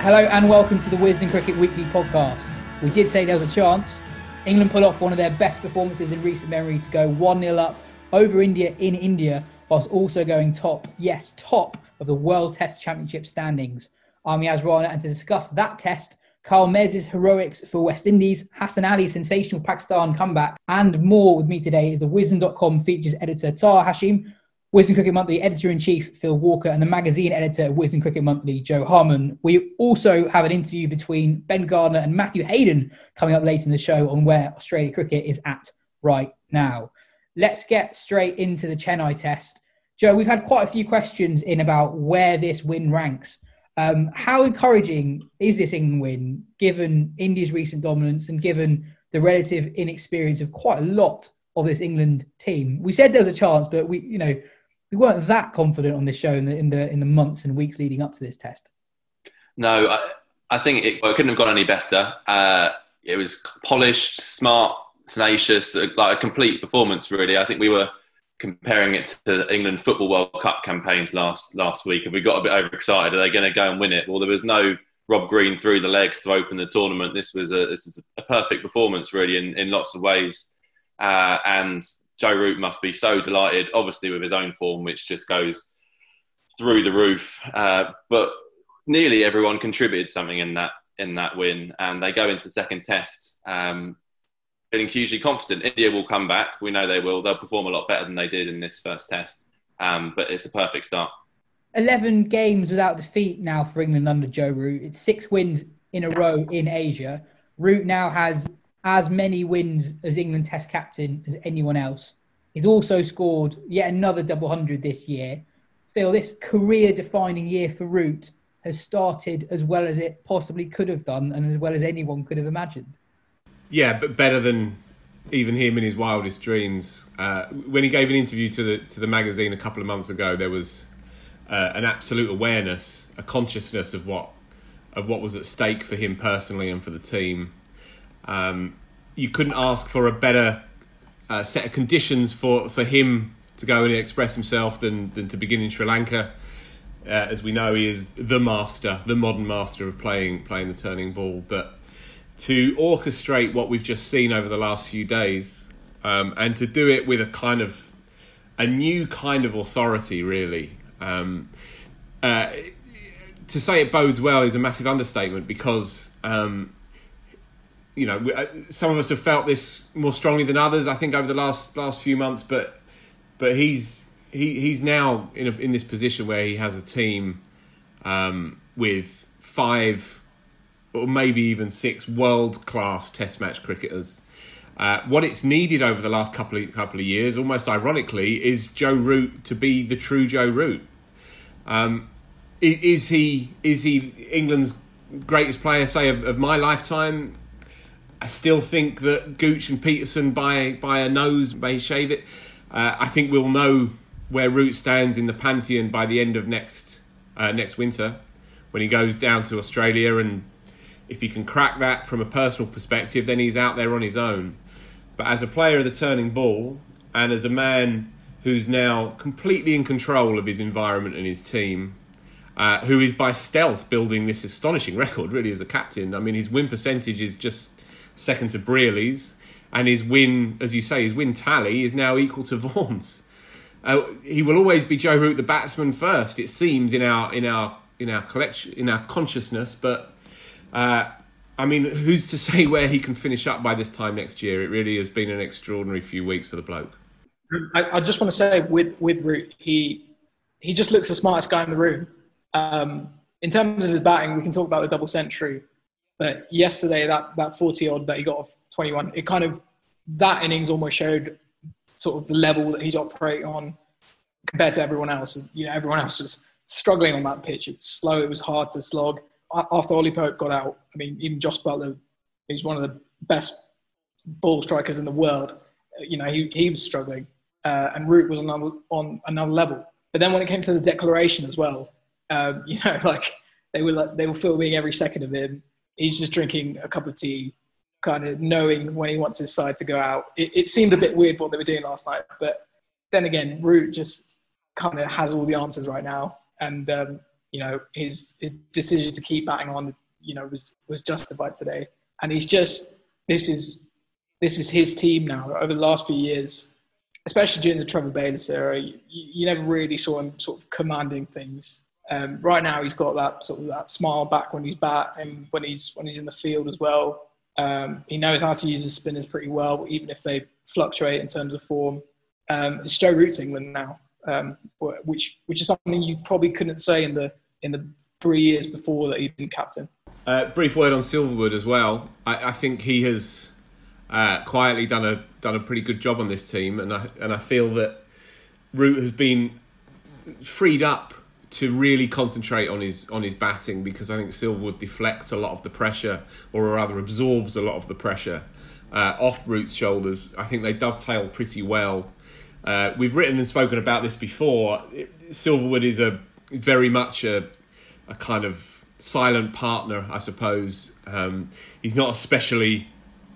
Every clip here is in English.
Hello and welcome to the Wisden Cricket Weekly podcast. We did say there was a chance. England pulled off one of their best performances in recent memory to go 1-0 up over India in India, whilst also going top of the World Test Championship standings. I'm Yaz Rana, and to discuss that test, Kyle Mez's heroics for West Indies, Hassan Ali's sensational Pakistan comeback, and more with me today is the Wisden.com features editor Taha Hashim, Wisden Cricket Monthly editor-in-chief Phil Walker, and the magazine editor of Wisden Cricket Monthly, Joe Harmon. We also have an interview between Ben Gardner and Matthew Hayden coming up later in the show on where Australia cricket is at right now. Let's get straight into the Chennai test. Joe, we've had quite a few questions in about where this win ranks. How encouraging is this England win, given India's recent dominance and given the relative inexperience of quite a lot of this England team? We said there was a chance, but we weren't that confident on this show in the months and weeks leading up to this test. No, I think it couldn't have gone any better. It was polished, smart, tenacious, like a complete performance, really. I think we were comparing it to the England Football World Cup campaigns last week, and we got a bit overexcited. Are they going to go and win it? Well, there was no Rob Green through the legs to open the tournament. This is a perfect performance, really, in lots of ways. And Joe Root must be so delighted, obviously with his own form, which just goes through the roof. But nearly everyone contributed something in that win, and they go into the second test feeling hugely confident. India will come back. We know they will. They'll perform a lot better than they did in this first test. But it's a perfect start. 11 games without defeat now for England under Joe Root. It's 6 wins in a row in Asia. Root now has as many wins as England Test captain as anyone else. He's also scored yet another double hundred this year. Phil, this career-defining year for Root has started as well as it possibly could have done and as well as anyone could have imagined. Yeah, but better than even him in his wildest dreams. When he gave an interview to the magazine a couple of months ago, there was an absolute awareness, a consciousness of what was at stake for him personally and for the team. You couldn't ask for a better set of conditions for him to go and express himself than to begin in Sri Lanka. As we know, he is the modern master of playing the turning ball. But to orchestrate what we've just seen over the last few days, and to do it with a new kind of authority, really. To say it bodes well is a massive understatement because some of us have felt this more strongly than others, I think, over the last few months. But he's now in this position where he has a team with 5 or maybe even 6 world-class Test match cricketers. What it's needed over the last couple of years, almost ironically, is Joe Root to be the true Joe Root. Is he England's greatest player, say, of my lifetime? I still think that Gooch and Peterson by a nose may shave it. I think we'll know where Root stands in the pantheon by the end of next winter, when he goes down to Australia, and if he can crack that from a personal perspective, then he's out there on his own. But as a player of the turning ball, and as a man who's now completely in control of his environment and his team, who is by stealth building this astonishing record, really, as a captain. I mean, his win percentage is just second to Brearley's, and his win, as you say, his win tally is now equal to Vaughan's. He will always be Joe Root, the batsman, first, it seems, in our collection, in our consciousness. But who's to say where he can finish up by this time next year? It really has been an extraordinary few weeks for the bloke. I just want to say with Root, he just looks the smartest guy in the room. In terms of his batting, we can talk about the double century. But yesterday, that 40 odd that he got off 21, that innings almost showed sort of the level that he's operating on compared to everyone else. Everyone else was struggling on that pitch. It was slow. It was hard to slog. After Ollie Pope got out, even Josh Butler, who's one of the best ball strikers in the world, he was struggling, and Root was on another level. But then when it came to the declaration as well, they were filming every second of him. He's just drinking a cup of tea, kind of knowing when he wants his side to go out. It seemed a bit weird what they were doing last night, but then again, Root just kind of has all the answers right now. And, his decision to keep batting on, was justified today. And he's just, this is his team now. Over the last few years, especially during the Trevor Bayliss era, you never really saw him sort of commanding things. Right now, he's got that smile back when he's batting, when he's in the field as well. He knows how to use his spinners pretty well, even if they fluctuate in terms of form. It's Joe Root's England now, which is something you probably couldn't say in the 3 years before that he'd been captain. Brief word on Silverwood as well. I think he has quietly done a pretty good job on this team, and I feel that Root has been freed up to really concentrate on his batting, because I think Silverwood deflects a lot of the pressure, or rather absorbs a lot of the pressure off Root's shoulders. I think they dovetail pretty well. We've written and spoken about this before. Silverwood is very much a kind of silent partner, I suppose. He's not especially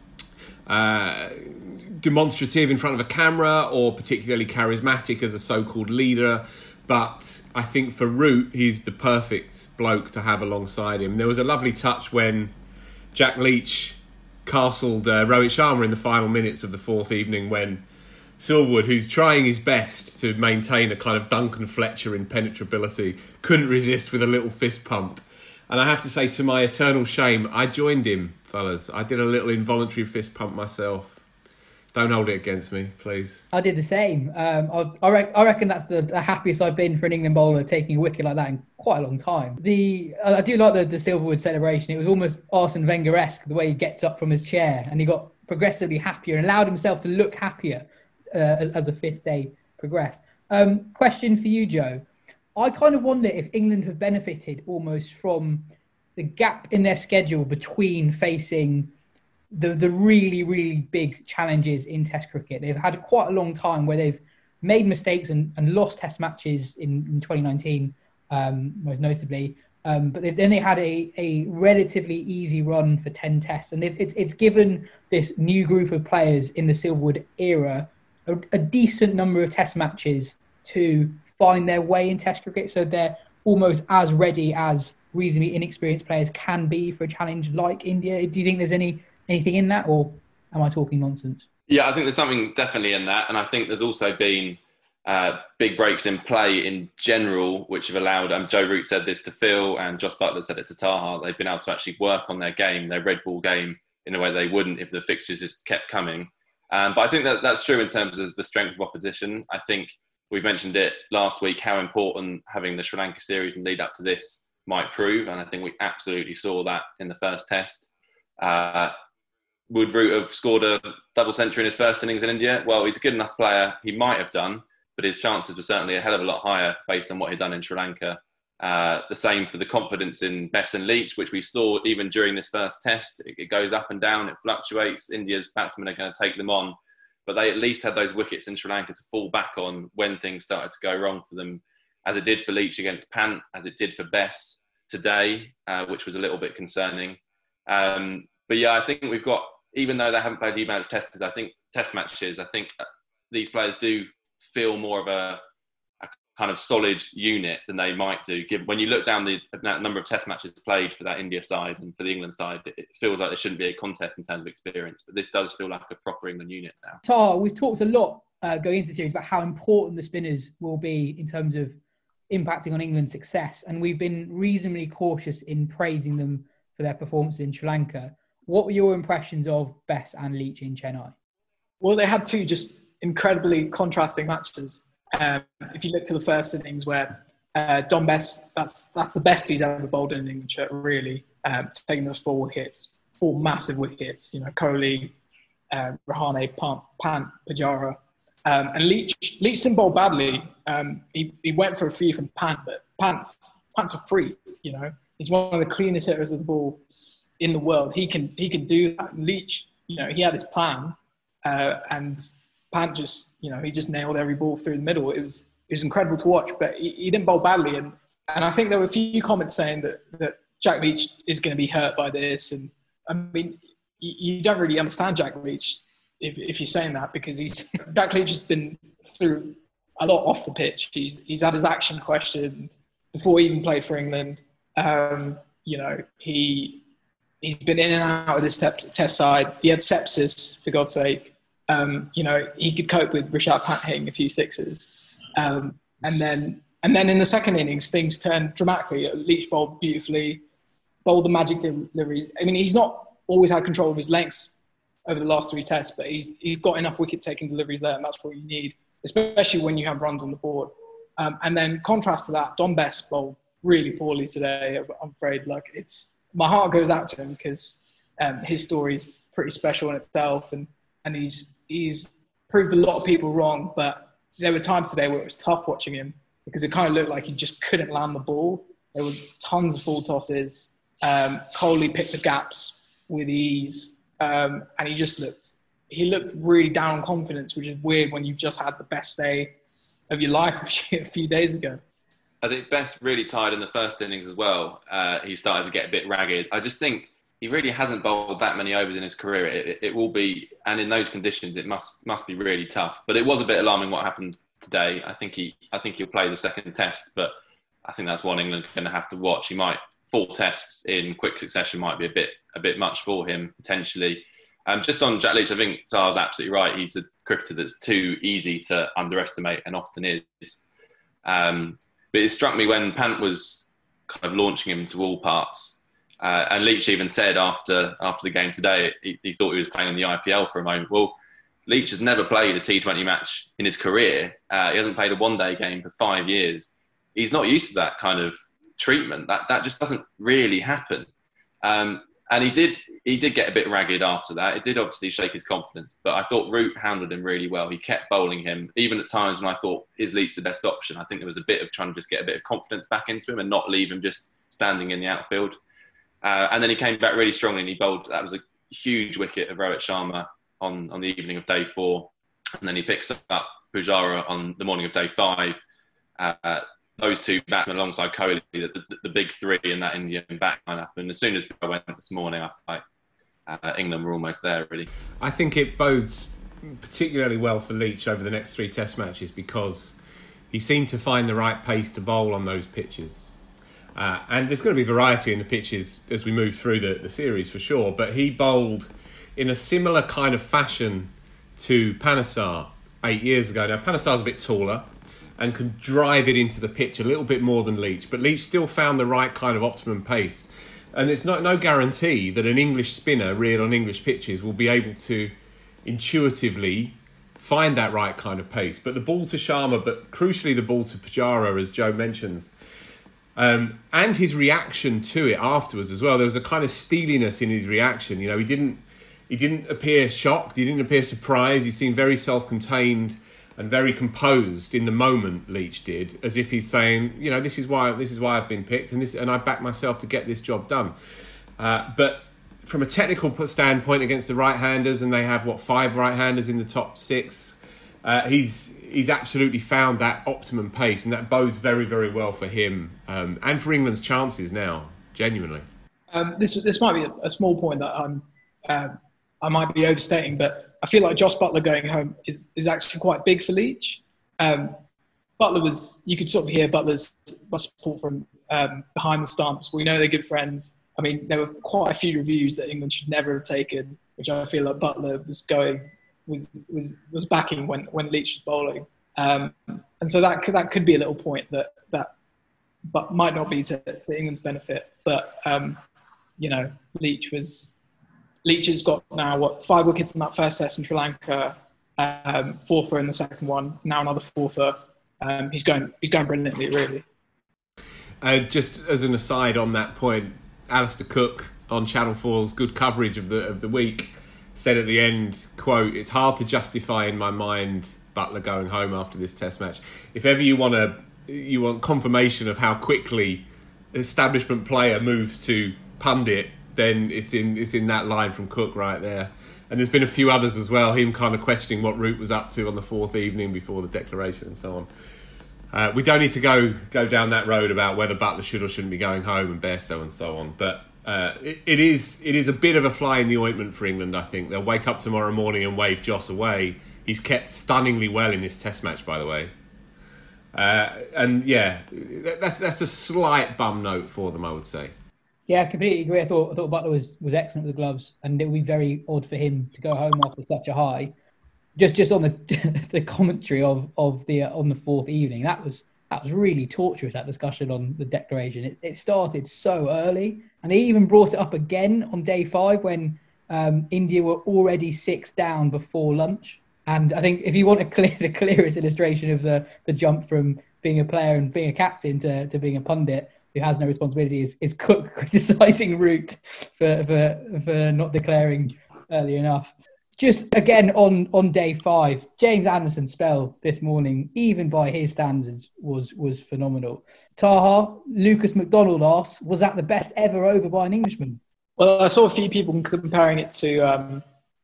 demonstrative in front of a camera or particularly charismatic as a so-called leader. But I think for Root, he's the perfect bloke to have alongside him. There was a lovely touch when Jack Leach castled Rohit Sharma in the final minutes of the fourth evening, when Silverwood, who's trying his best to maintain a kind of Duncan Fletcher impenetrability, couldn't resist with a little fist pump. And I have to say, to my eternal shame, I joined him, fellas. I did a little involuntary fist pump myself. Don't hold it against me, please. I did the same. I reckon that's the happiest I've been for an England bowler taking a wicket like that in quite a long time. I do like the Silverwood celebration. It was almost Arsene Wenger-esque, the way he gets up from his chair, and he got progressively happier and allowed himself to look happier as the fifth day progressed. Question for you, Joe. I kind of wonder if England have benefited almost from the gap in their schedule between facing the really, really big challenges in Test cricket. They've had quite a long time where they've made mistakes and lost Test matches in 2019, most notably. But then they had a relatively easy run for 10 Tests. And it's given this new group of players in the Silverwood era a decent number of Test matches to find their way in Test cricket. So they're almost as ready as reasonably inexperienced players can be for a challenge like India. Do you think there's anything in that, or am I talking nonsense? Yeah, I think there's something definitely in that. And I think there's also been big breaks in play in general, which have allowed, Joe Root said this to Phil and Joss Buttler said it to Taha, they've been able to actually work on their game, their red ball game, in a way they wouldn't if the fixtures just kept coming. But I think that's true in terms of the strength of opposition. I think we mentioned it last week, how important having the Sri Lanka series and lead up to this might prove. And I think we absolutely saw that in the first Test. Would Root have scored a double century in his first innings in India? Well, he's a good enough player. He might have done, but his chances were certainly a hell of a lot higher based on what he'd done in Sri Lanka. The same for the confidence in Bess and Leach, which we saw even during this first Test. It goes up and down, it fluctuates. India's batsmen are going to take them on. But they at least had those wickets in Sri Lanka to fall back on when things started to go wrong for them, as it did for Leach against Pant, as it did for Bess today, which was a little bit concerning. But yeah, I think we've got, even though they haven't played huge amount of Test matches, I think these players do feel more of a kind of solid unit than they might do. When you look down the number of Test matches played for that India side and for the England side, it feels like there shouldn't be a contest in terms of experience, but this does feel like a proper England unit now. Taha, we've talked a lot going into the series about how important the spinners will be in terms of impacting on England's success, and we've been reasonably cautious in praising them for their performance in Sri Lanka. What were your impressions of Bess and Leach in Chennai? Well, they had two just incredibly contrasting matches. If you look to the first innings where Dom Bess, that's the best he's ever bowled in an England shirt, really, taking those four massive wickets, Kohli, Rahane, Pant, Pujara. And Leach didn't bowl badly. He went for a free from Pant, but Pant's a free, He's one of the cleanest hitters of the ball in the world. He can do that. And Leach, he had his plan, and Pant just, he just nailed every ball through the middle. It was incredible to watch, but he didn't bowl badly. And I think there were a few comments saying that Jack Leach is going to be hurt by this. And I mean, you don't really understand Jack Leach if you're saying that, because Jack Leach has been through a lot off the pitch. He's had his action questioned. before he even played for England. He's been in and out of this test side. He had sepsis, for God's sake. He could cope with Rashad Pant hitting a few sixes. And then in the second innings, things turned dramatically. Leach bowled beautifully, bowled the magic deliveries. I mean, he's not always had control of his lengths over the last 3 tests, but he's got enough wicket-taking deliveries there, and that's what you need, especially when you have runs on the board. And then contrast to that, Dom Bess bowled really poorly today. I'm afraid, my heart goes out to him because his story is pretty special in itself, and he's proved a lot of people wrong. But there were times today where it was tough watching him because it kind of looked like he just couldn't land the ball. There were tons of full tosses. Kohli picked the gaps with ease, and he looked really down on confidence, which is weird when you've just had the best day of your life a few days ago. I think Bess really tired in the first innings as well. He started to get a bit ragged. I just think he really hasn't bowled that many overs in his career. It will be, and in those conditions, it must be really tough. But it was a bit alarming what happened today. I think he'll play the second test, but I think that's one England going to have to watch. 4 tests in quick succession might be a bit much for him potentially. Just on Jack Leach, I think Zah's absolutely right. He's a cricketer that's too easy to underestimate and often is. But it struck me when Pant was kind of launching him into all parts, and Leach even said after the game today, he thought he was playing in the IPL for a moment. Well, Leach has never played a T20 match in his career. He hasn't played a one-day game for 5 years. He's not used to that kind of treatment. That just doesn't really happen. And he did get a bit ragged after that. It did obviously shake his confidence, but I thought Root handled him really well. He kept bowling him, even at times when I thought, is Leach the best option? I think there was a bit of trying to just get a bit of confidence back into him and not leave him just standing in the outfield. And then he came back really strongly and he bowled. That was a huge wicket of Rohit Sharma on the evening of day 4. And then he picks up Pujara on the morning of day 5. Those 2 batsmen alongside Kohli, the big 3 in that Indian back lineup. And as soon as I went this morning, I felt like England were almost there, really. I think it bodes particularly well for Leach over the next 3 test matches because he seemed to find the right pace to bowl on those pitches. And there's going to be variety in the pitches as we move through the series for sure. But he bowled in a similar kind of fashion to Panesar 8 years ago. Now, Panesar's a bit taller and can drive it into the pitch a little bit more than Leach. But Leach still found the right kind of optimum pace. And there's no guarantee that an English spinner reared on English pitches will be able to intuitively find that right kind of pace. But the ball to Sharma, but crucially the ball to Pujara, as Joe mentions, and his reaction to it afterwards as well. There was a kind of steeliness in his reaction. He didn't appear shocked. He didn't appear surprised. He seemed very self-contained and very composed in the moment. Leach did, as if he's saying, this is why I've been picked, and I back myself to get this job done. But from a technical standpoint, against the right-handers, and they have 5 right-handers in the top 6, he's absolutely found that optimum pace, and that bodes very, very well for him and for England's chances now. Genuinely, this might be a small point that I might be overstating, but I feel like Jos Buttler going home is actually quite big for Leach. Buttler you could sort of hear Butler's support from behind the stumps. We know they're good friends. I mean, there were quite a few reviews that England should never have taken, which I feel like Buttler was backing when Leach was bowling. And so that could be a little point that but might not be to England's benefit. But, Leach has got now 5 wickets in that first test in Sri Lanka, 4 in the second one, now another 4. He's going brilliantly, really. Just as an aside on that point, Alistair Cook on Channel 4's good coverage of the week said at the end, quote, "It's hard to justify in my mind Buttler going home after this test match. If ever you want confirmation of how quickly establishment player moves to pundit, then it's in that line from Cook right there." And there's been a few others as well, him kind of questioning what Root was up to on the 4th evening before the declaration and so on. We don't need to go down that road about whether Buttler should or shouldn't be going home and Bairstow and so on. But it is a bit of a fly in the ointment for England, I think. They'll wake up tomorrow morning and wave Jos away. He's kept stunningly well in this test match, by the way. And yeah, that's a slight bum note for them, I would say. Yeah, I completely agree. I thought Butler was excellent with the gloves, and it would be very odd for him to go home after such a high. Just on the the commentary of the on the fourth evening, that was really torturous. That discussion on the declaration, it started so early, and they even brought it up again on day 5 when India were already 6 down before lunch. And I think if you want the clearest illustration of the jump from being a player and being a captain to being a pundit who has no responsibility is Cook criticising Root for not declaring early enough. Just again on day 5, James Anderson's spell this morning, even by his standards, was phenomenal. Taha, Lucas McDonald asked, was that the best ever over by an Englishman? Well, I saw a few people comparing it to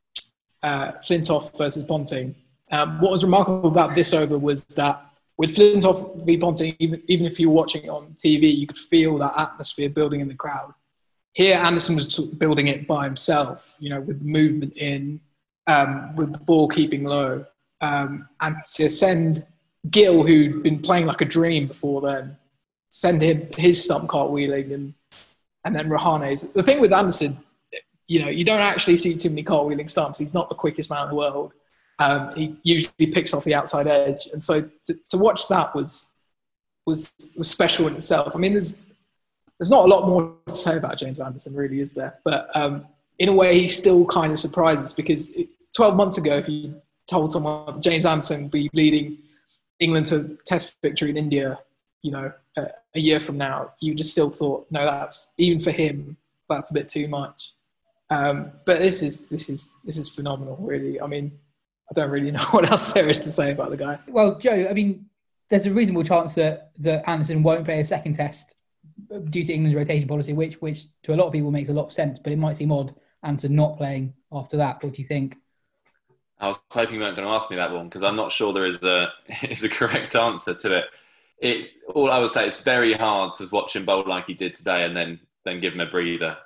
Flintoff versus Ponting. What was remarkable about this over was that with Flintoff v Ponting, even if you were watching it on TV, you could feel that atmosphere building in the crowd. Here, Anderson was building it by himself, with the movement in, with the ball keeping low. And to send Gill, who'd been playing like a dream before then, send him his stump cartwheeling and then Rahane's. The thing with Anderson, you don't actually see too many cartwheeling stumps. He's not the quickest man in the world. He usually picks off the outside edge. And so to watch that was special in itself. I mean, there's not a lot more to say about James Anderson, really, is there? But in a way, he still kind of surprises, because 12 months ago, if you told someone that James Anderson would be leading England to a test victory in India, a year from now, you just still thought, no, that's, even for him, that's a bit too much. But this is phenomenal, really. I mean, I don't really know what else there is to say about the guy. Well, Joe, I mean, there's a reasonable chance that Anderson won't play a second test due to England's rotation policy, which to a lot of people makes a lot of sense, but it might seem odd Anderson not playing after that. What do you think? I was hoping you weren't going to ask me that one, because I'm not sure there is a correct answer to it. All I would say, it's very hard to watch him bowl like he did today and then give him a breather.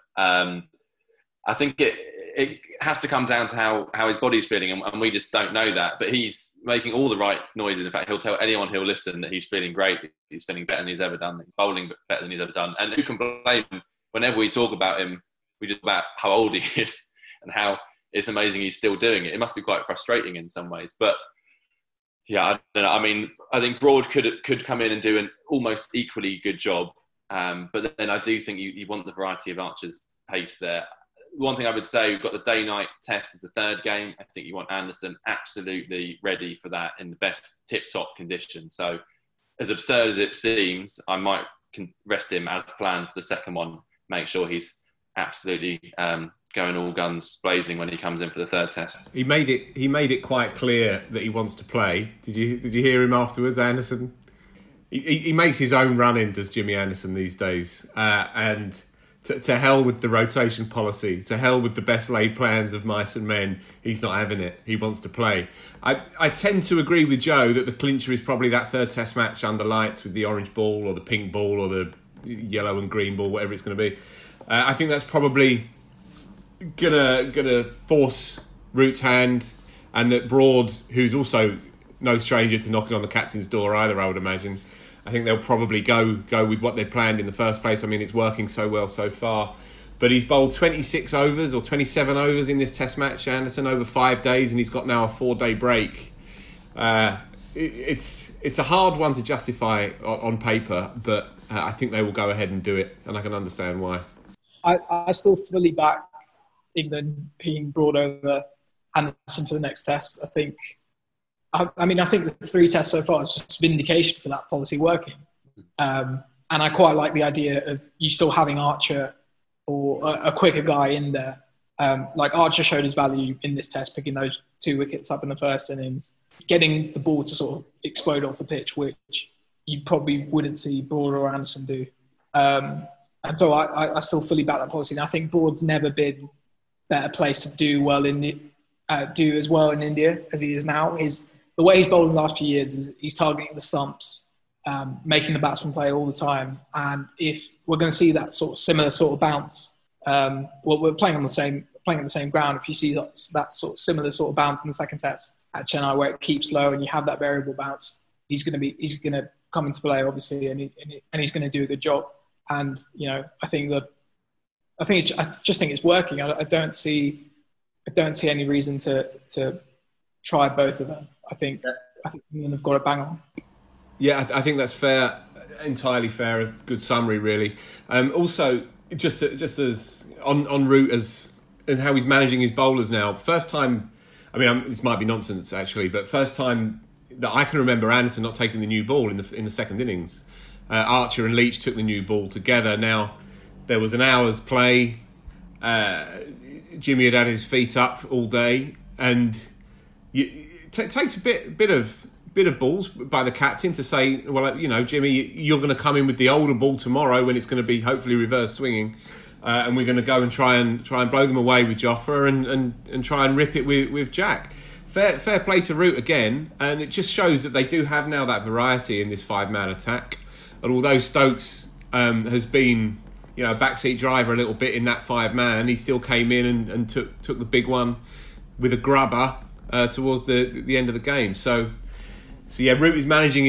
I think it has to come down to how his body's feeling, and we just don't know that. But he's making all the right noises. In fact, he'll tell anyone who'll listen that he's feeling great. He's feeling better than he's ever done. He's bowling better than he's ever done. And who can blame him? Whenever we talk about him, we just about how old he is and how it's amazing he's still doing it. It must be quite frustrating in some ways. But yeah, I don't know. I mean, I think Broad could come in and do an almost equally good job. But then I do think you want the variety of Archer's pace there. One thing I would say, we've got the day-night test as the third game. I think you want Anderson absolutely ready for that in the best tip-top condition. So as absurd as it seems, I might rest him as planned for the second one, make sure he's absolutely going all guns blazing when he comes in for the third test. He made it quite clear that he wants to play. Did you hear him afterwards, Anderson? He makes his own run-in, does Jimmy Anderson these days, and to hell with the rotation policy, to hell with the best laid plans of mice and men. He's not having it. He wants to play. I tend to agree with Joe that the clincher is probably that third test match under lights with the orange ball or the pink ball or the yellow and green ball, whatever it's going to be. I think that's probably gonna force Root's hand, and that Broad, who's also no stranger to knocking on the captain's door either, I would imagine, I think they'll probably go with what they planned in the first place. I mean, it's working so well so far. But he's bowled 26 overs or 27 overs in this test match, Anderson, over 5 days, and he's got now a 4-day break. It's a hard one to justify on paper, but I think they will go ahead and do it, and I can understand why. I still fully back England being Broad over Anderson for the next test. I think the 3 tests so far is just vindication for that policy working. And I quite like the idea of you still having Archer or a quicker guy in there. Like Archer showed his value in this test, picking those 2 wickets up in the first innings, getting the ball to sort of explode off the pitch, which you probably wouldn't see Broad or Anderson do. And so I still fully back that policy. And I think Broad's never been better placed to do as well in India as he is now. The way he's bowled in the last few years is he's targeting the stumps, making the batsman play all the time. And if we're going to see that similar sort of bounce, we're playing on the same ground. If you see that similar sort of bounce in the second test at Chennai, where it keeps low and you have that variable bounce, he's going to come into play, obviously, and he's going to do a good job. And I just think it's working. I don't see any reason to try both of them. I think England have got it bang on. Yeah, I think that's fair, entirely fair. A good summary, really. Also, just as on route as how he's managing his bowlers now. First time, this might be nonsense actually, but first time that I can remember Anderson not taking the new ball in the second innings. Archer and Leach took the new ball together. Now there was an hour's play. Jimmy had his feet up all day, and it takes a bit of balls by the captain to say, well, Jimmy, you're going to come in with the older ball tomorrow when it's going to be hopefully reverse swinging, and we're going to go and try and blow them away with Jofra and try and rip it with Jack. Fair play to Root again, and it just shows that they do have now that variety in this 5-man attack. And although Stokes has been a backseat driver a little bit in that 5-man, he still came in and took the big one with a grubber towards the end of the game. So yeah, Root is managing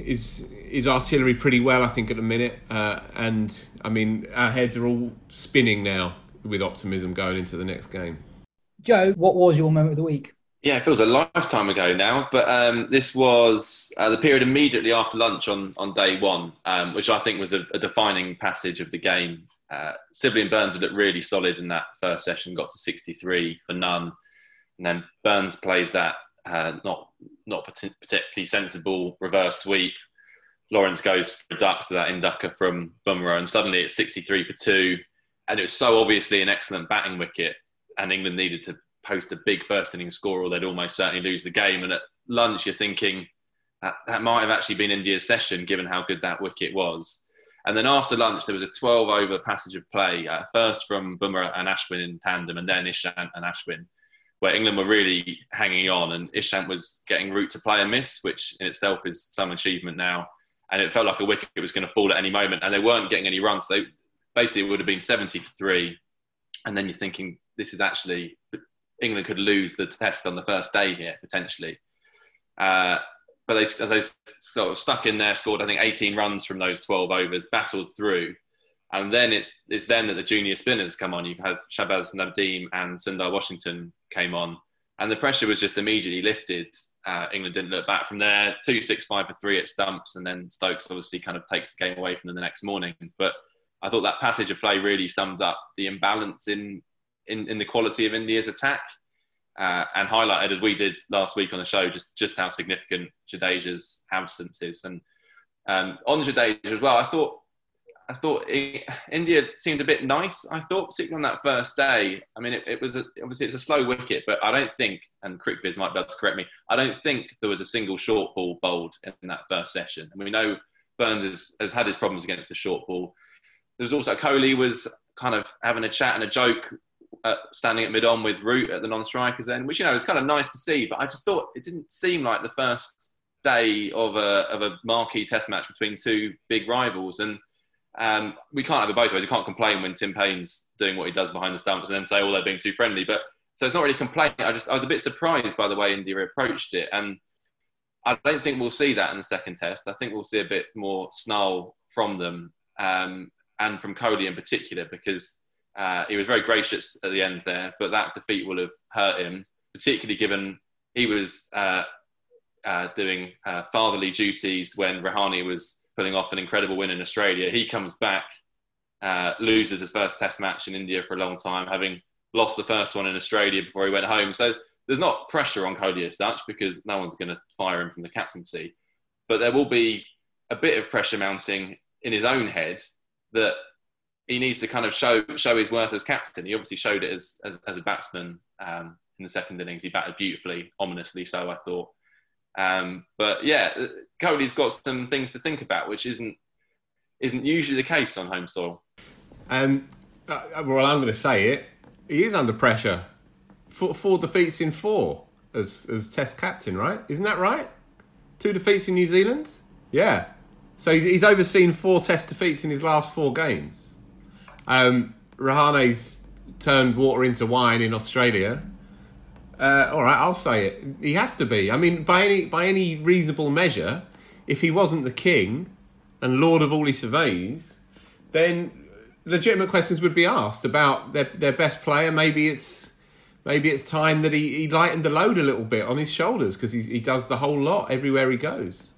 his artillery pretty well, I think, at the minute. And our heads are all spinning now with optimism going into the next game. Joe, what was your moment of the week? Yeah, it feels a lifetime ago now, but this was the period immediately after lunch on day one, which I think was a defining passage of the game. Sibley and Burns looked really solid in that first session, got to 63 for none, and then Burns plays that not particularly sensible reverse sweep. Lawrence goes for a duck to that inducker from Bumrah, and suddenly it's 63 for 2, and it was so obviously an excellent batting wicket, and England needed to post a big first innings score or they'd almost certainly lose the game. And at lunch you're thinking that might have actually been India's session given how good that wicket was. And then after lunch there was a 12 over passage of play, first from Bumrah and Ashwin in tandem, and then Ishant and Ashwin, where England were really hanging on, and Ishant was getting Root to play a miss, which in itself is some achievement now, and it felt like a wicket was going to fall at any moment, and they weren't getting any runs. So basically it would have been 70 for 3, and then you're thinking this is actually, England could lose the test on the first day here, potentially. But they sort of stuck in there, scored, I think, 18 runs from those 12 overs, battled through. And then it's then that the junior spinners come on. You've had Shahbaz Nadeem and Sundar Washington came on. And the pressure was just immediately lifted. England didn't look back from there. 2-6-5 for 3 at stumps. And then Stokes obviously kind of takes the game away from them the next morning. But I thought that passage of play really summed up the imbalance in the quality of India's attack, and highlighted, as we did last week on the show, just how significant Jadeja's absence is. And on Jadeja as well, I thought India seemed a bit nice. I thought, particularly on that first day. It was obviously it's a slow wicket, but I don't think, and CricViz might be able to correct me, I don't think there was a single short ball bowled in that first session. And we know Burns has had his problems against the short ball. There was also Kohli was kind of having a chat and a joke, standing at mid-on with Root at the non-strikers end, which is kind of nice to see. But I just thought it didn't seem like the first day of a marquee Test match between two big rivals. And we can't have it both ways. You can't complain when Tim Paine's doing what he does behind the stumps and then say, they're being too friendly. But so it's not really complaining. I was a bit surprised by the way India approached it, and I don't think we'll see that in the second Test. I think we'll see a bit more snarl from them, and from Kohli in particular, because he was very gracious at the end there, but that defeat will have hurt him, particularly given he was doing fatherly duties when Rahane was pulling off an incredible win in Australia. He comes back, loses his first Test match in India for a long time, having lost the first one in Australia before he went home. So there's not pressure on Kohli as such, because no one's going to fire him from the captaincy. But there will be a bit of pressure mounting in his own head that he needs to kind of show his worth as captain. He obviously showed it as a batsman in the second innings. He batted beautifully, ominously so, I thought. But yeah, Kohli's got some things to think about, which isn't usually the case on home soil. Well, I'm going to say it. He is under pressure. Four defeats in 4 as Test captain, right? Isn't that right? 2 defeats in New Zealand? Yeah. So he's overseen 4 Test defeats in his last 4 games. Rahane's turned water into wine in Australia. All right, I'll say it. He has to be. By any reasonable measure, if he wasn't the king and lord of all he surveys, then legitimate questions would be asked about their best player. Maybe it's time that he lightened the load a little bit on his shoulders, because he does the whole lot everywhere he goes.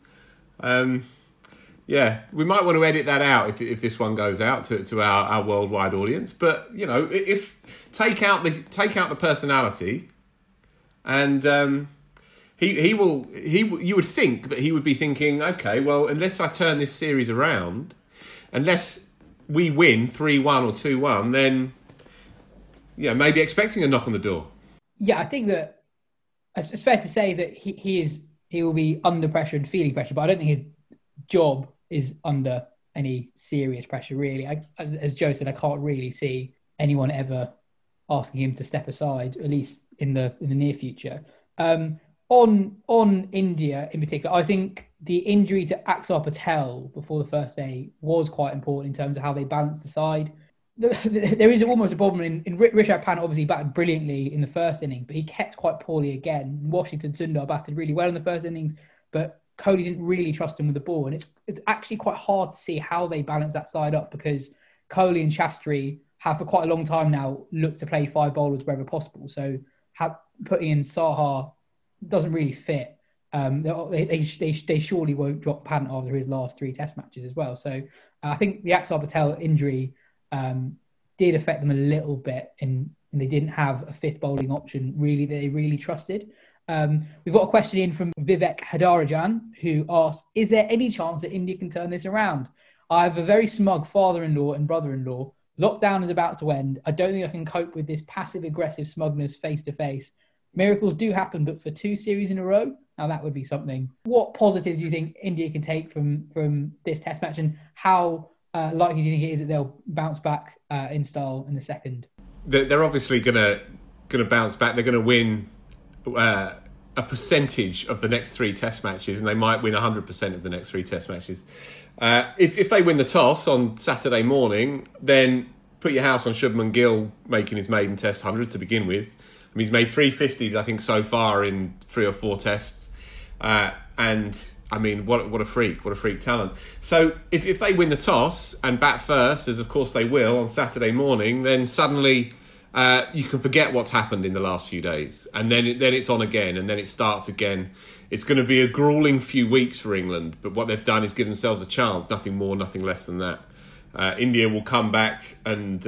Yeah, we might want to edit that out if this one goes out to our worldwide audience. But if take out the personality, and you would think that he would be thinking, okay, well, unless I turn this series around, unless we win 3-1 or 2-1, then maybe expecting a knock on the door. Yeah, I think that it's fair to say that he will be under pressure and feeling pressure, but I don't think his job is under any serious pressure, really. As Joe said, I can't really see anyone ever asking him to step aside, at least in the near future. On India in particular, I think the injury to Axar Patel before the first day was quite important in terms of how they balanced the side. There is almost a problem in Rishabh Pant obviously batted brilliantly in the first inning, but he kept quite poorly again. Washington Sundar batted really well in the first innings, but Kohli didn't really trust him with the ball. And it's actually quite hard to see how they balance that side up, because Kohli and Shastri have for quite a long time now looked to play 5 bowlers wherever possible. So putting in Saha doesn't really fit. They surely won't drop Pant after his last 3 test matches as well. So I think the Axar Patel injury did affect them a little bit, and they didn't have a 5th bowling option really that they really trusted. We've got a question in from Vivek Hadarajan, who asks, is there any chance that India can turn this around? I have a very smug father-in-law and brother-in-law. Lockdown is about to end. I don't think I can cope with this passive-aggressive smugness face-to-face. Miracles do happen, but for 2 series in a row, now that would be something. What positives do you think India can take from this test match, and how likely do you think it is that they'll bounce back in style in the second? They're obviously going to bounce back. They're going to win a percentage of the next 3 test matches, and they might win 100% of the next 3 test matches. If they win the toss on Saturday morning, then put your house on Shubman Gill making his maiden test 100 to begin with. I mean, he's made 350s, I think, so far in 3 or 4 tests. And, I mean, what a freak talent. So if they win the toss and bat first, as of course they will on Saturday morning, then suddenly you can forget what's happened in the last few days. And then it's on again, and then it starts again. It's going to be a gruelling few weeks for England, but what they've done is give themselves a chance, nothing more, nothing less than that. India will come back, and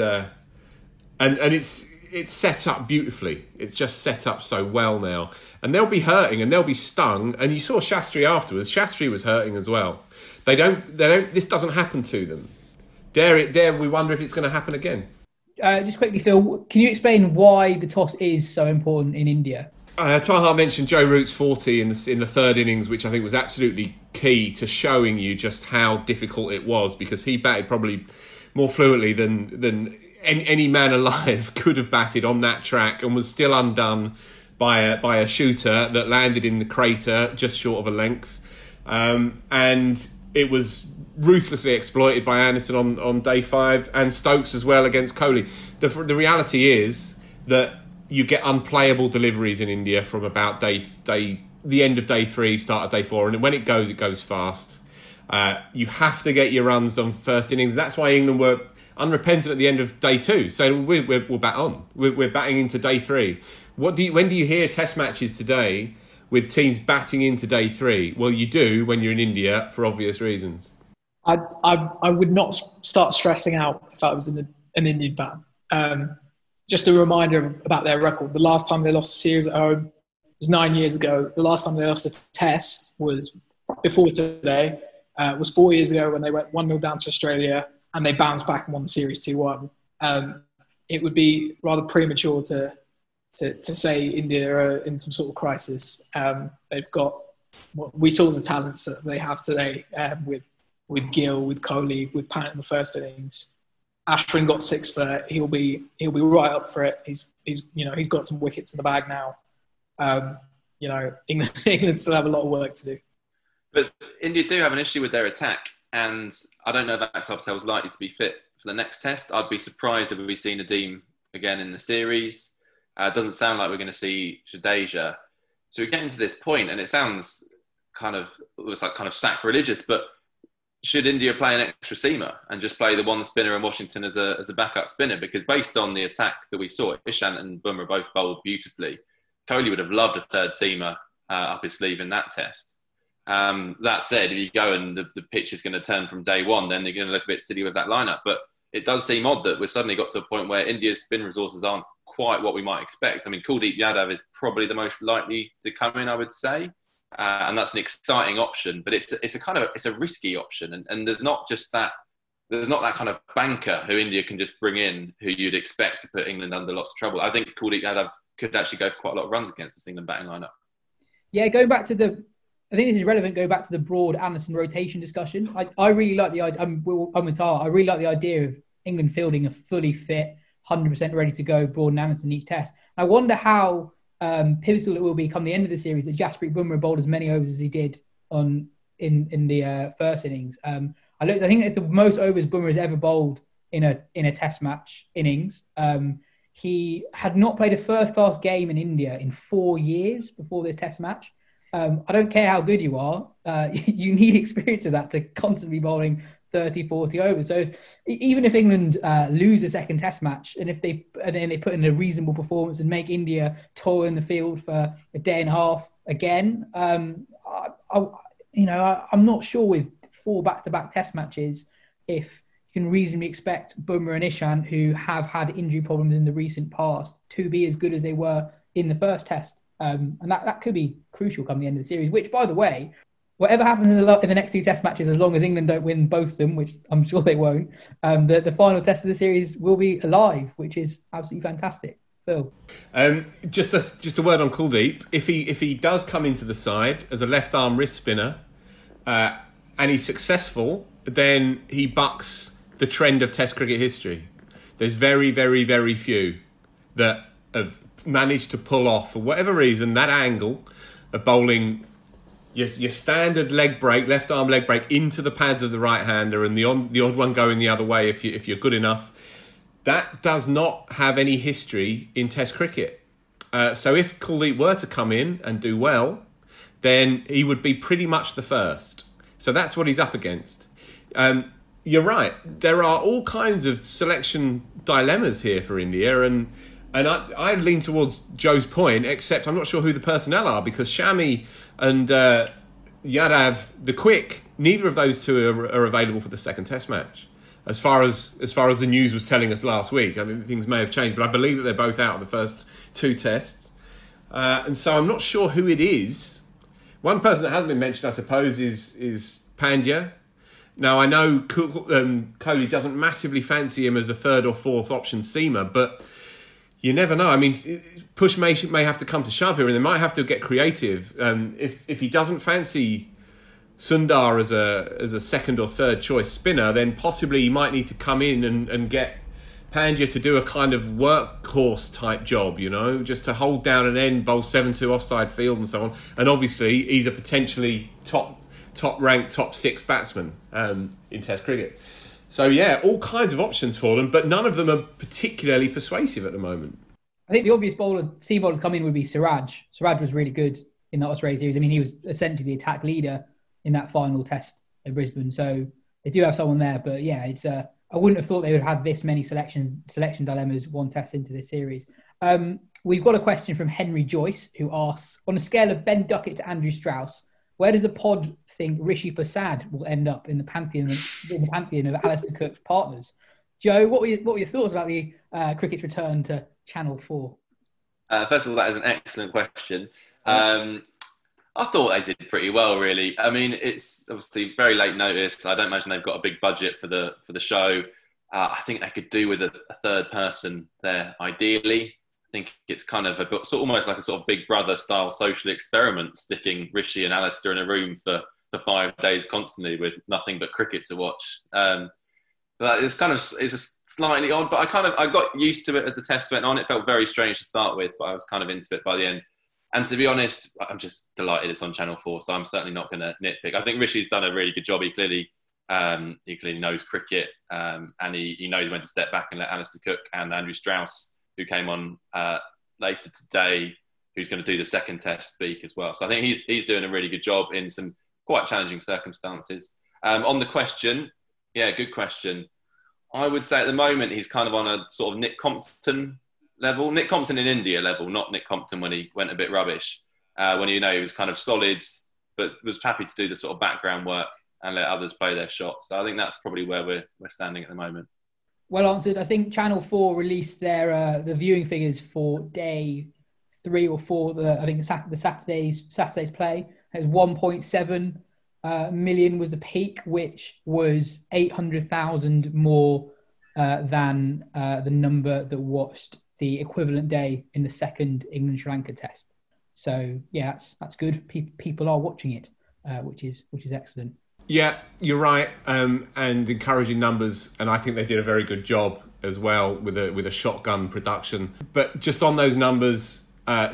it's set up beautifully. It's just set up so well now. And they'll be hurting and they'll be stung. And you saw Shastri afterwards. Shastri was hurting as well. This doesn't happen to them. There we wonder if it's going to happen again. Just quickly, Phil, can you explain why the toss is so important in India? Taha mentioned Joe Root's 40 in the 3rd innings, which I think was absolutely key to showing you just how difficult it was, because he batted probably more fluently than any man alive could have batted on that track, and was still undone by a shooter that landed in the crater just short of a length. And it was ruthlessly exploited by Anderson on day 5, and Stokes as well against Kohli. The reality is that you get unplayable deliveries in India from about the end of day 3, start of day 4, and when it goes fast. You have to get your runs on first innings. That's why England were unrepentant at the end of day 2. So we'll bat on. We're batting into day 3. When do you hear test matches today with teams batting into day 3? Well, you do when you're in India for obvious reasons. I would not start stressing out if I was an Indian fan. Just a reminder about their record. The last time they lost a series at home was 9 years ago. The last time they lost a test was before today. Was 4 years ago when they went 1-0 down to Australia and they bounced back and won the series 2-1. It would be rather premature to say India are in some sort of crisis. They've got we saw the talents that they have today with Gill, with Kohli, with Pant in the first innings. Ashwin got 6 for it. He'll be right up for it. He's got some wickets in the bag now. England still have a lot of work to do. But India do have an issue with their attack, and I don't know if Axar Patel is likely to be fit for the next test. I'd be surprised if we've seen Nadeem again in the series. It doesn't sound like we're going to see Jadeja. So we're getting to this point, and it sounds kind of sacrilegious. But should India play an extra seamer and just play the one spinner and Washington as a backup spinner? Because based on the attack that we saw, Ishant and Bumrah both bowled beautifully. Kohli would have loved a third seamer up his sleeve in that test. That said, if you go and the pitch is going to turn from day one, then they're going to look a bit silly with that lineup. But it does seem odd that we've suddenly got to a point where India's spin resources aren't quite what we might expect. I mean, Kuldeep Yadav is probably the most likely to come in, I would say. And that's an exciting option, but it's a risky option. And there's not that kind of banker who India can just bring in who you'd expect to put England under lots of trouble. I think Kuldeep Yadav could actually go for quite a lot of runs against this England batting lineup. Yeah, going back to I think this is relevant. Go back to the broad Anderson rotation discussion. I really like the idea. I'm with Tara. I really like the idea of England fielding a fully fit, 100% ready to go Broad and Anderson each test. I wonder how pivotal it will be come the end of the series that Jasprit Bumrah bowled as many overs as he did in the first innings. I think it's the most overs Bumrah has ever bowled in a test match innings. He had not played a first-class game in India in 4 years before this test match. I don't care how good you are. You need experience of that to constantly bowling 30, 40 overs. So even if England lose a second test match and then they put in a reasonable performance and make India toil in the field for a day and a half again, I'm not sure with 4 back-to-back test matches if you can reasonably expect Bumrah and Ishant, who have had injury problems in the recent past, to be as good as they were in the first test. And that could be crucial come the end of the series, which, by the way, whatever happens in the next 2 test matches, as long as England don't win both of them, which I'm sure they won't, the final test of the series will be alive, which is absolutely fantastic. Phil? Just a word on Kuldeep. If he does come into the side as a left-arm wrist spinner and he's successful, then he bucks the trend of Test cricket history. There's very, very, very few that have managed to pull off, for whatever reason, that angle of bowling your standard leg break, left arm leg break into the pads of the right hander, and the odd one going the other way if you're good enough. That does not have any history in Test cricket. So if Kuldeep were to come in and do well, then he would be pretty much the first. So that's what he's up against. You're right. There are all kinds of selection dilemmas here for India, and I lean towards Joe's point, except I'm not sure who the personnel are, because Shami and Yadav, the quick, neither of those two are available for the second Test match. As far as the news was telling us last week, I mean, things may have changed, but I believe that they're both out of the first 2 tests. And so I'm not sure who it is. One person that hasn't been mentioned, I suppose, is Pandya. Now, I know Kohli doesn't massively fancy him as a 3rd or 4th option seamer, but you never know. I mean, push may have to come to shove here, and they might have to get creative. If he doesn't fancy Sundar as a 2nd or 3rd choice spinner, then possibly he might need to come in and get Pandya to do a kind of workhorse type job, just to hold down an end, bowl 7-2 offside field and so on. And obviously, he's a potentially top-ranked, top 6 batsman in Test cricket. So, yeah, all kinds of options for them, but none of them are particularly persuasive at the moment. I think the obvious seam bowler to come in would be Siraj. Siraj was really good in that Australia series. I mean, he was essentially the attack leader in that final test at Brisbane. So they do have someone there. But, yeah, I wouldn't have thought they would have had this many selection dilemmas 1 test into this series. We've got a question from Henry Joyce, who asks, on a scale of Ben Duckett to Andrew Strauss, where does the pod think Rishi Prasad will end up in the pantheon of Alistair Cook's partners? Joe, what were your thoughts about the cricket's return to Channel 4? First of all, that is an excellent question. I thought they did pretty well, really. I mean, it's obviously very late notice. I don't imagine they've got a big budget for the show. I think they could do with a 3rd person there, ideally. I think it's kind of almost like a sort of Big Brother style social experiment, sticking Rishi and Alistair in a room for 5 days constantly with nothing but cricket to watch. But it's slightly odd, but I got used to it as the test went on. It felt very strange to start with, but I was kind of into it by the end. And to be honest, I'm just delighted it's on Channel 4, so I'm certainly not going to nitpick. I think Rishi's done a really good job. He clearly knows cricket, and he knows when to step back and let Alistair Cook and Andrew Strauss, who came on later today, who's going to do the second test, speak as well. So I think he's doing a really good job in some quite challenging circumstances. On the question, yeah, good question. I would say at the moment he's kind of on a sort of Nick Compton level. Nick Compton in India level, not Nick Compton when he went a bit rubbish. When he was kind of solid, but was happy to do the sort of background work and let others play their shots. So I think that's probably where we're standing at the moment. Well answered. I think Channel 4 released their the viewing figures for day 3 or 4. The Saturday's play. It was 1.7 million was the peak, which was 800,000 more than the number that watched the equivalent day in the second England-Sri Lanka test. So yeah, that's good. People are watching it, which is excellent. Yeah, you're right, and encouraging numbers, and I think they did a very good job as well with a shotgun production. But just on those numbers,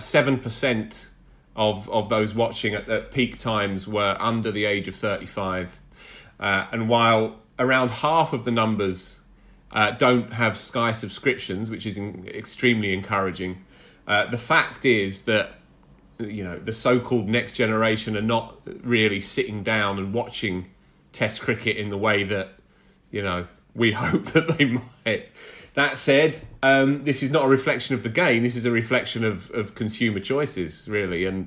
7% of those watching at peak times were under the age of 35, and while around half of the numbers don't have Sky subscriptions, which is extremely encouraging, the fact is that the so-called next generation are not really sitting down and watching Test cricket in the way that, we hope that they might. That said, this is not a reflection of the game. This is a reflection of consumer choices, really. And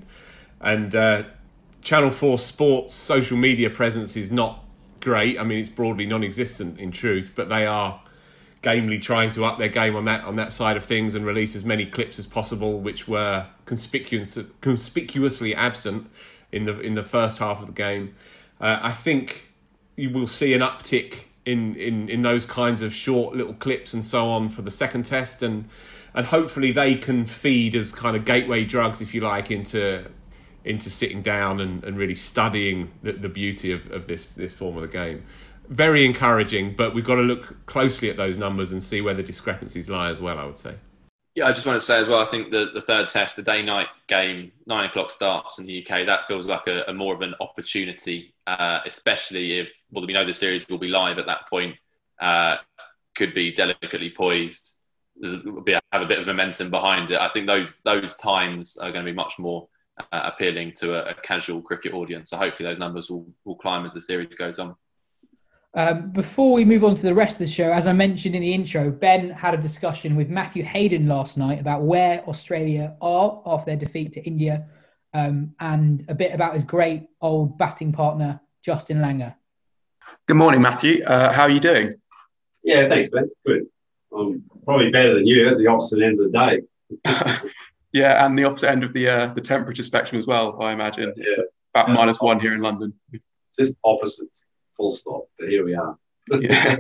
Channel 4 Sports' social media presence is not great. I mean, it's broadly non-existent in truth, but they are gamely trying to up their game on that side of things and release as many clips as possible, which were conspicuously absent in the first half of the game. I think you will see an uptick in those kinds of short little clips and so on for the second test, and hopefully they can feed as kind of gateway drugs, if you like, into sitting down and really studying the beauty of this form of the game. Very encouraging, but we've got to look closely at those numbers and see where the discrepancies lie as well, I would say. Yeah, I just want to say as well, I think the third test, the day-night game, 9 o'clock starts in the UK, that feels like a more of an opportunity, especially if, we know the series will be live at that point, could be delicately poised, have a bit of momentum behind it. I think those times are going to be much more appealing to a casual cricket audience. So hopefully those numbers will climb as the series goes on. Before we move on to the rest of the show, as I mentioned in the intro, Ben had a discussion with Matthew Hayden last night about where Australia are after their defeat to India, and a bit about his great old batting partner, Justin Langer. Good morning, Matthew. How are you doing? Yeah, thanks, Ben. Good. I'm probably better than you at the opposite end of the day. Yeah, and the opposite end of the temperature spectrum as well, I imagine. Yeah. It's about -1 here in London. Just opposites. Full stop, but here we are. Yeah.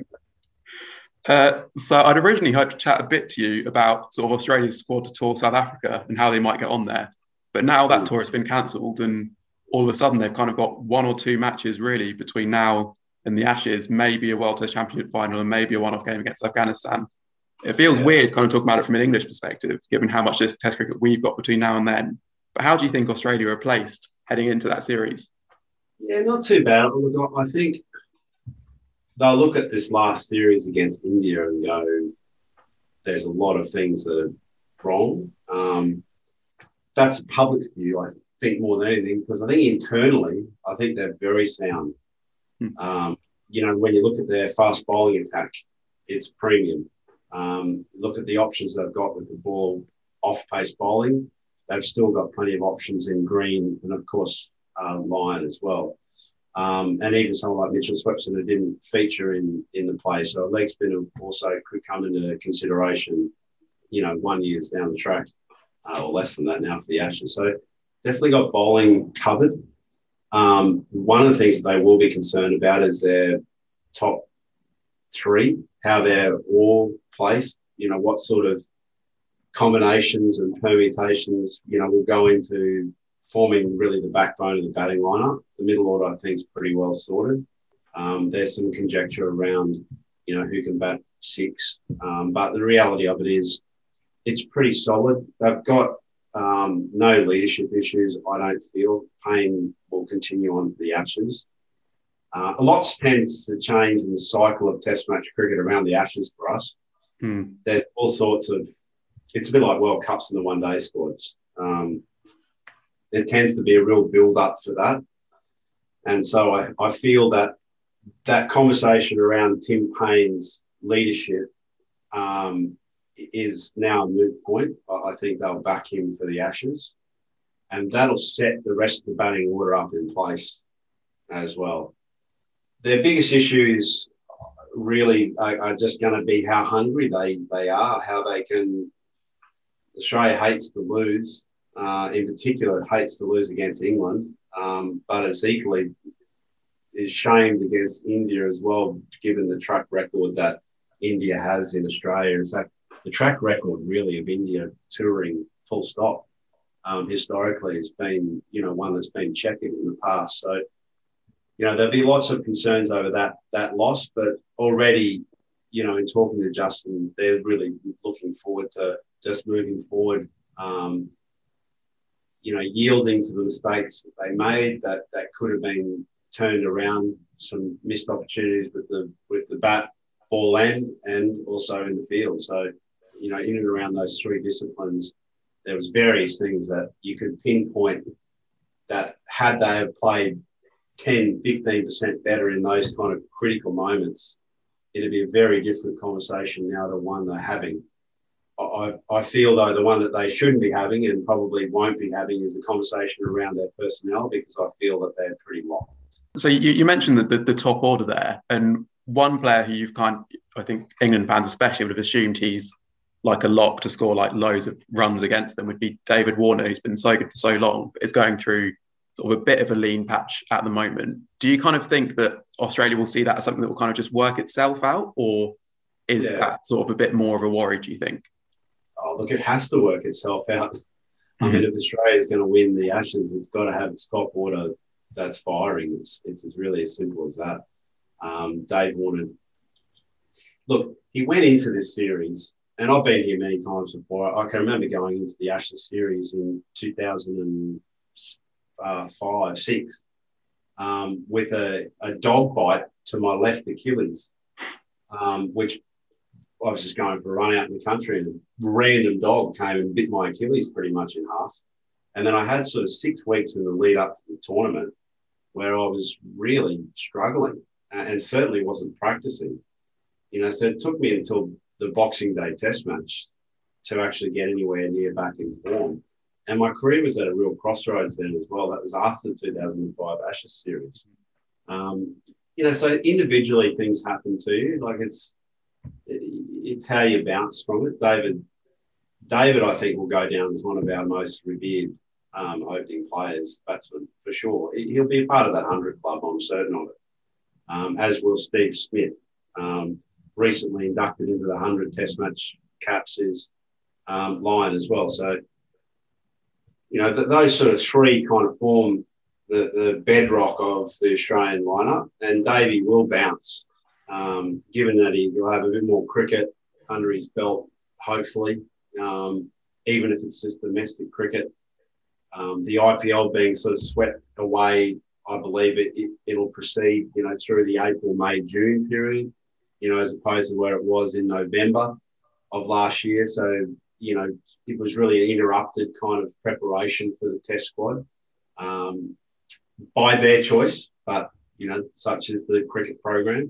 So I'd originally hoped to chat a bit to you about sort of Australia's squad to tour South Africa and how they might get on there. But now that tour has been cancelled, and all of a sudden they've kind of got 1 or 2 matches really between now and the Ashes, maybe a World Test Championship final and maybe a one-off game against Afghanistan. It feels weird kind of talking about it from an English perspective, given how much Test cricket we've got between now and then. But how do you think Australia are placed heading into that series? Yeah, not too bad. I think they'll look at this last series against India and go, there's a lot of things that are wrong. That's a public's view, I think, more than anything, because I think internally, I think they're very sound. When you look at their fast bowling attack, it's premium. Look at the options they've got with the ball off-pace bowling. They've still got plenty of options in Green and, of course, Lyon as well. And even someone like Mitchell Swepson, who didn't feature in the play. So a leg spinner also could come into consideration, 1 year down the track, or less than that now for the Ashes. So definitely got bowling covered. One of the things that they will be concerned about is their top 3, how they're all placed, what sort of combinations and permutations, will go into forming really the backbone of the batting lineup. The middle order, I think, is pretty well sorted. There's some conjecture around, who can bat 6. But the reality of it is it's pretty solid. They've got no leadership issues, I don't feel. Payne will continue on for the Ashes. A lot tends to change in the cycle of Test match cricket around the Ashes for us. There's all sorts of... It's a bit like World Cups and the one-day squads. There tends to be a real build-up for that. And so I feel that conversation around Tim Paine's leadership is now a moot point. I think they'll back him for the Ashes, and that'll set the rest of the batting order up in place as well. Their biggest issues really are just going to be how hungry they are, how they can. Australia hates to lose. In particular, it hates to lose against England, but it's equally is shamed against India as well, given the track record that India has in Australia. In fact, the track record really of India touring full stop historically has been, one that's been checkered in the past. So, there'll be lots of concerns over that loss, but already, in talking to Justin, they're really looking forward to just moving forward, yielding to the mistakes that they made that could have been turned around, some missed opportunities with the bat, ball and also in the field. So, in and around those three disciplines, there was various things that you could pinpoint that had they have played 10, 15% better in those kind of critical moments, it'd be a very different conversation now to one they're having. I feel, though, the one that they shouldn't be having and probably won't be having is the conversation around their personnel, because I feel that they're pretty locked. So you mentioned the top order there, and one player who I think England fans especially would have assumed he's like a lock to score like loads of runs against them would be David Warner, who's been so good for so long, but is going through sort of a bit of a lean patch at the moment. Do you kind of think that Australia will see that as something that will kind of just work itself out, or is that sort of a bit more of a worry, do you think? Oh, look, it has to work itself out. I mean, if Australia is going to win the Ashes, it's got to have its top order that's firing. It's really as simple as that. Dave Warner, look, he went into this series, and I've been here many times before. I can remember going into the Ashes series in 2005-06 with a dog bite to my left Achilles, which I was just going for a run out in the country, and a random dog came and bit my Achilles pretty much in half. And then I had sort of 6 weeks in the lead up to the tournament where I was really struggling and certainly wasn't practicing. So it took me until the Boxing Day Test match to actually get anywhere near back in form. And my career was at a real crossroads then as well. That was after the 2005 Ashes series. So individually things happen to you. Like it's how you bounce from it. David, I think, will go down as one of our most revered opening players, batsman, for sure. He'll be a part of that 100 club, I'm certain of it, as will Steve Smith, recently inducted into the 100 Test match caps line as well. So, those sort of three kind of form the bedrock of the Australian lineup, and Davey will bounce. Given that he'll have a bit more cricket under his belt, hopefully, even if it's just domestic cricket. The IPL being sort of swept away, I believe it'll proceed, through the April, May, June period, as opposed to where it was in November of last year. So, it was really an interrupted kind of preparation for the Test squad by their choice, but, such as the cricket program.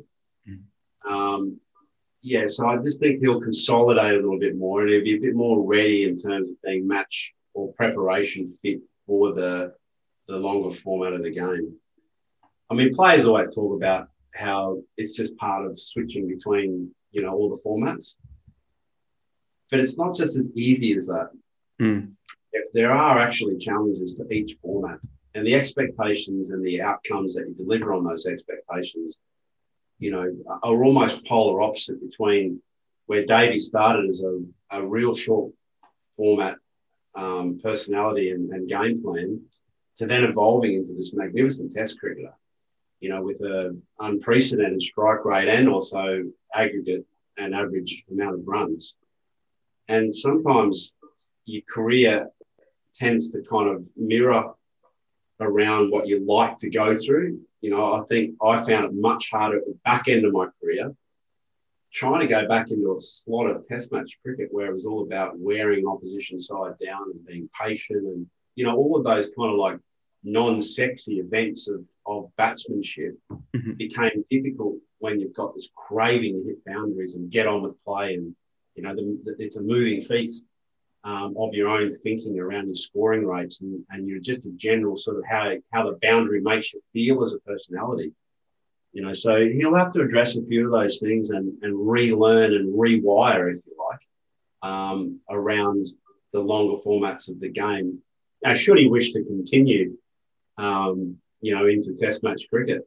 So I just think he'll consolidate a little bit more, and he'll be a bit more ready in terms of being match or preparation fit for the longer format of the game. I mean, players always talk about how it's just part of switching between, all the formats. But it's not just as easy as that. There are actually challenges to each format, and the expectations and the outcomes that you deliver on those expectations are almost polar opposite between where Davey started as a real short format personality and game plan to then evolving into this magnificent Test cricketer, with an unprecedented strike rate and also aggregate and average amount of runs. And sometimes your career tends to kind of mirror around what you like to go through. I think I found it much harder at the back end of my career trying to go back into a slot of test match cricket where it was all about wearing opposition side down and being patient and, all of those kind of like non-sexy events of batsmanship became difficult when you've got this craving to hit boundaries and get on with play. And, it's a moving feast of your own thinking around your scoring rates and you're just a general sort of how the boundary makes you feel as a personality. So he'll have to address a few of those things and relearn and rewire, if you like, around the longer formats of the game. Now, should he wish to continue, into Test match cricket,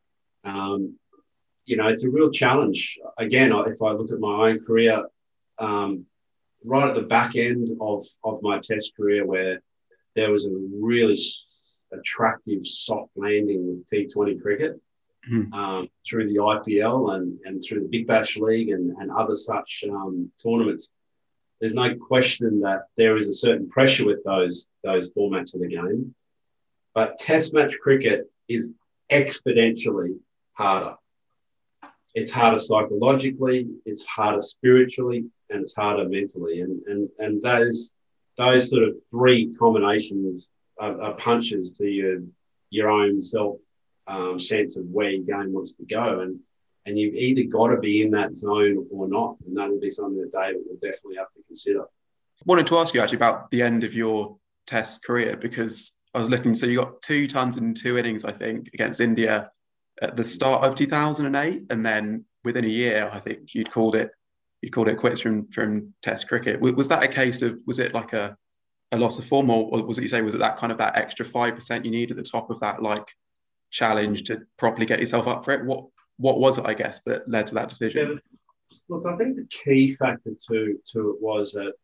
it's a real challenge. Again, if I look at my own career, right at the back end of my Test career, where there was a really attractive soft landing with T20 cricket. Through the IPL and through the Big Bash League and other such tournaments, there's no question that there is a certain pressure with those formats of the game. But Test match cricket is exponentially harder. It's harder psychologically, it's harder spiritually, and it's harder mentally. And those sort of three combinations are punches to your own self. Sense of where your game wants to go, and you've either got to be in that zone or not, and that will be something that David will definitely have to consider. I wanted to ask you actually about the end of your Test career, because I was looking, so you got 2 tons in 2 innings, I think, against India at the start of 2008, and then within a year, I think you'd called it quits from Test cricket. Was that a case of, was it like a loss of form, or was it that kind of that extra 5% you need at the top of that like challenge to properly get yourself up for it? What was it, I guess, that led to that decision? Yeah, look, I think the key factor to it was that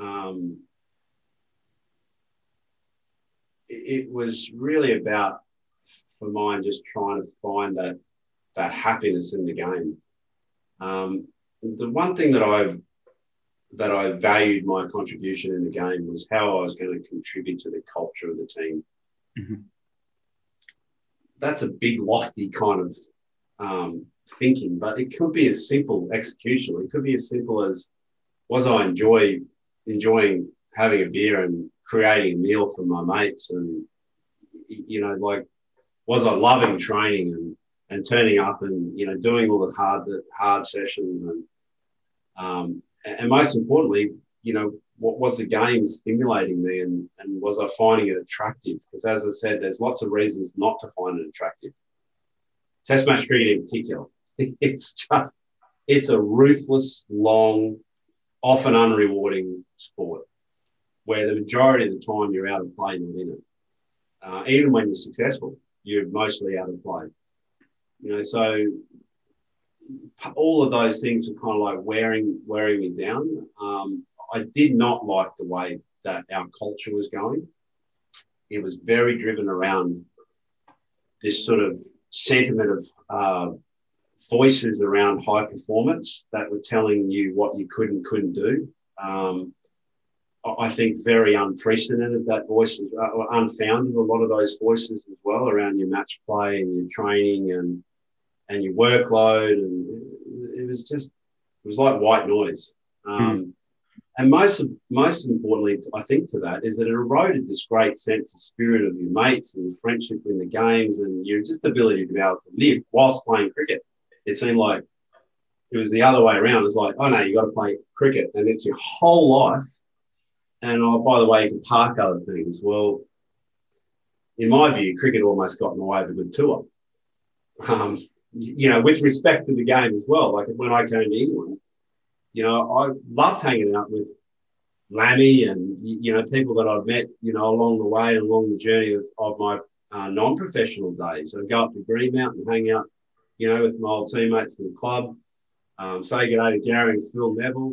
it was really about, for mine, just trying to find that happiness in the game. The one thing that I valued my contribution in the game was how I was going to contribute to the culture of the team. Mm-hmm. That's a big, lofty kind of thinking, but it could be as simple executionally. It could be as simple as, was I enjoying having a beer and creating a meal for my mates, and was I loving training and turning up and doing all the hard sessions and most importantly, what was the game stimulating me, and was I finding it attractive? Because as I said, there's lots of reasons not to find it attractive. Test match cricket in particular, it's a ruthless, long, often unrewarding sport where the majority of the time you're out of play, not in it. Even when you're successful, you're mostly out of play. So all of those things were kind of like wearing me down. I did not like the way that our culture was going. It was very driven around this sort of sentiment of voices around high performance that were telling you what you could and couldn't do. I think very unprecedented, that voice, unfounded, a lot of those voices as well around your match play and your training and your workload. And it was like white noise. And most importantly, I think, to that is that it eroded this great sense of spirit of your mates and friendship in the games and your just ability to be able to live whilst playing cricket. It seemed like it was the other way around. It's like, oh no, you got to play cricket and it's your whole life. And oh, by the way, you can park other things. Well, in my view, cricket almost got in the way of a good tour. With respect to the game as well. Like when I came to England, I loved hanging out with Lammy and, people that I've met, along the way, along the journey of my non-professional days. I'd go up to Greenmount and hang out, with my old teammates in the club, say good day to Gary and Phil Neville,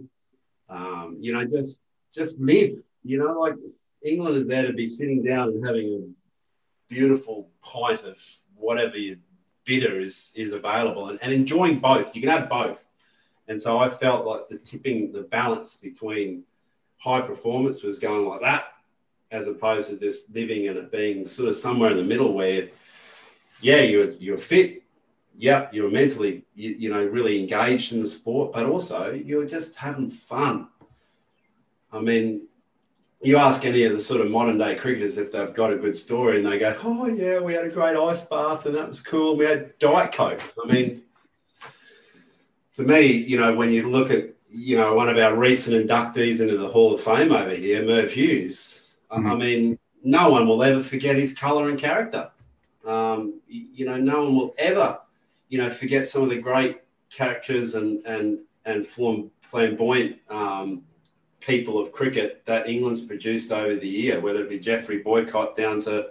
just live, like England is there to be sitting down and having a beautiful pint of whatever your bitter is available and enjoying both. You can have both. And so I felt like the balance between high performance was going like that, as opposed to just living and it being sort of somewhere in the middle where, yeah, you're fit, you're mentally, really engaged in the sport, but also you're just having fun. I mean, you ask any of the sort of modern day cricketers if they've got a good story and they go, oh yeah, we had a great ice bath and that was cool. We had Diet Coke. I mean, to me, when you look at, one of our recent inductees into the Hall of Fame over here, Merv Hughes, I mean, no one will ever forget his colour and character. No one will ever, forget some of the great characters and flamboyant people of cricket that England's produced over the year, whether it be Geoffrey Boycott down to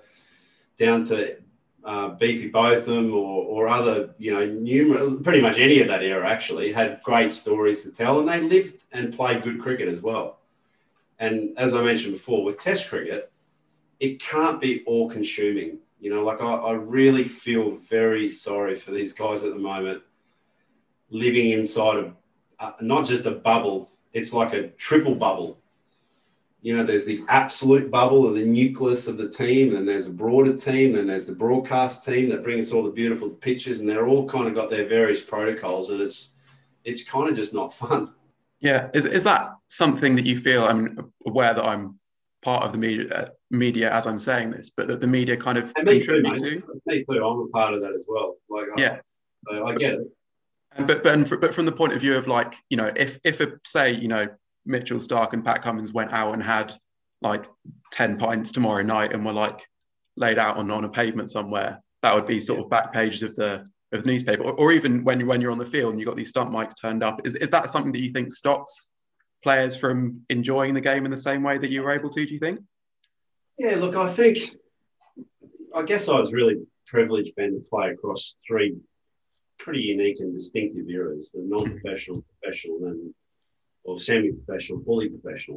Beefy Botham or other, numerous, pretty much any of that era actually had great stories to tell, and they lived and played good cricket as well. And as I mentioned before, with Test cricket, it can't be all consuming. I really feel very sorry for these guys at the moment living inside not just a bubble, it's like a triple bubble. There's the absolute bubble of the nucleus of the team, and there's a broader team, and there's the broadcast team that bring us all the beautiful pictures, and they're all kind of got their various protocols, and it's kind of just not fun. Yeah. Is that something that you feel, I'm aware that I'm part of the media as I'm saying this, but that the media kind of contribute to? Me too. I'm a part of that as well. I get it. But from the point of view of if Mitchell Starc and Pat Cummins went out and had 10 pints tomorrow night and were laid out on a pavement somewhere, that would be sort of back pages of the newspaper, or even when you're on the field and you've got these stunt mics turned up. Is that something that you think stops players from enjoying the game in the same way that you were able to, do you think? Yeah, look, I guess I was really privileged, Ben, to play across three pretty unique and distinctive eras: the non-professional, professional, or semi-professional, fully professional.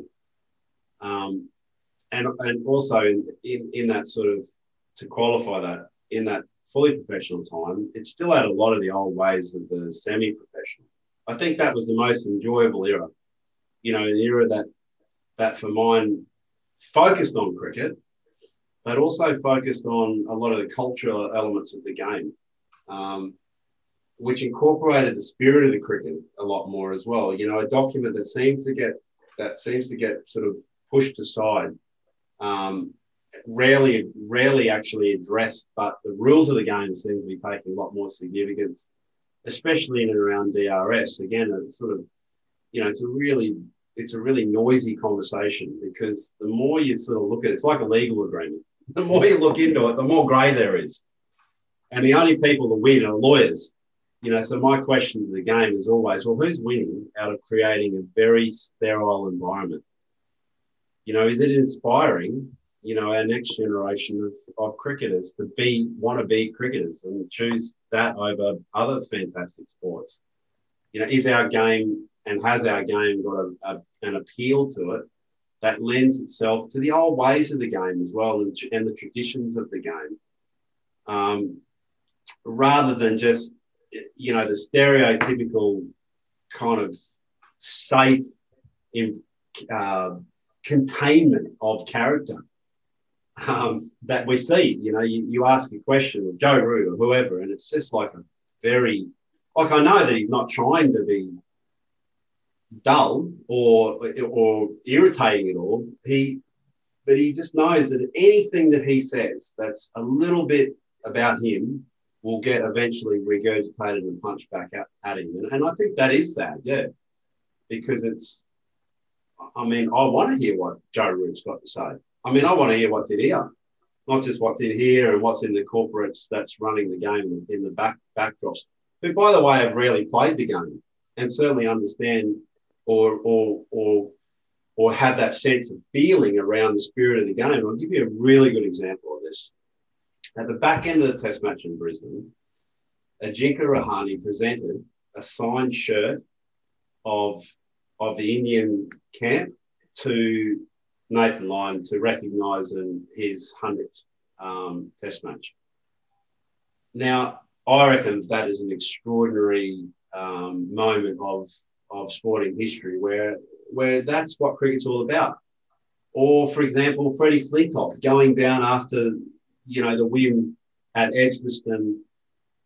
And also in that sort of, to qualify that, in that fully professional time, it still had a lot of the old ways of the semi-professional. I think that was the most enjoyable era. An era that for mine focused on cricket, but also focused on a lot of the cultural elements of the game, which incorporated the spirit of the cricket a lot more as well. A document that seems to get sort of pushed aside, rarely actually addressed, but the rules of the game seem to be taking a lot more significance, especially in and around DRS. Again, it's sort of, it's a really noisy conversation, because the more you sort of look at it, it's like a legal agreement. The more you look into it, the more grey there is. And the only people that win are lawyers. So my question to the game is always, well, who's winning out of creating a very sterile environment? Is it inspiring, our next generation of cricketers to want to be cricketers and choose that over other fantastic sports? Is our game, and has our game got an appeal to it that lends itself to the old ways of the game as well, and the traditions of the game, rather than just, the stereotypical kind of safe containment of character that we see. You ask a question of Joe Root or whoever, and it's just I know that he's not trying to be dull or irritating at all. But he just knows that anything that he says that's a little bit about him will get eventually regurgitated and punched back at him. And I think that is sad, yeah, because I want to hear what Joe Root's got to say. I want to hear what's in here, not just what's in here and what's in the corporates that's running the game in the backdrops, who, by the way, have rarely played the game and certainly understand or have that sense of feeling around the spirit of the game. I'll give you a really good example of this. At the back end of the Test match in Brisbane, Ajinkya Rahane presented a signed shirt of the Indian camp to Nathan Lyon to recognise his 100th Test match. Now, I reckon that is an extraordinary moment of sporting history where that's what cricket's all about. Or, for example, Freddie Flintoff going down after, the win at Edgbaston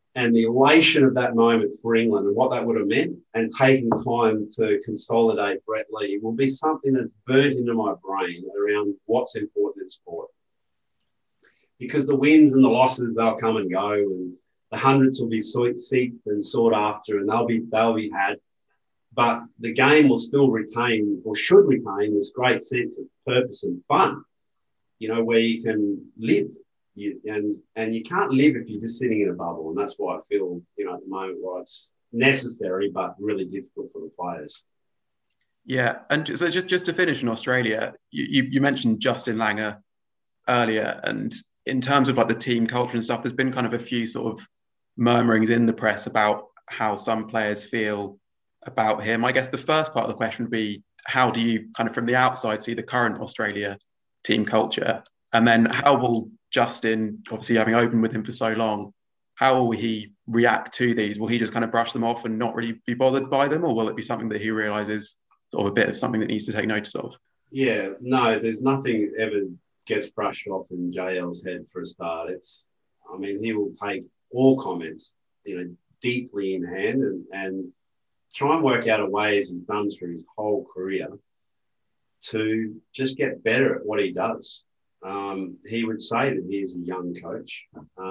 and the elation of that moment for England and what that would have meant, and taking time to consolidate Brett Lee will be something that's burnt into my brain around what's important in sport. Because the wins and the losses, they'll come and go, and the hundreds will be seeked and sought after, and they'll be had. But the game will still retain, or should retain, this great sense of purpose and fun, where you can live. And you can't live if you're just sitting in a bubble. And that's why I feel, at the moment, why it's necessary but really difficult for the players. Yeah, and so just to finish in Australia, you mentioned Justin Langer earlier, and in terms of like the team culture and stuff, there's been kind of a few sort of murmurings in the press about how some players feel about him. I guess the first part of the question would be, how do you kind of from the outside see the current Australia team culture? And then how will Justin, obviously having opened with him for so long, how will he react to these? Will he just kind of brush them off and not really be bothered by them? Or will it be something that he realises sort of a bit of something that needs to take notice of? Yeah, no, there's nothing ever gets brushed off in JL's head for a start. He will take all comments, deeply in hand and try and work out a way, as he's done through his whole career, to just get better at what he does. He would say that he is a young coach.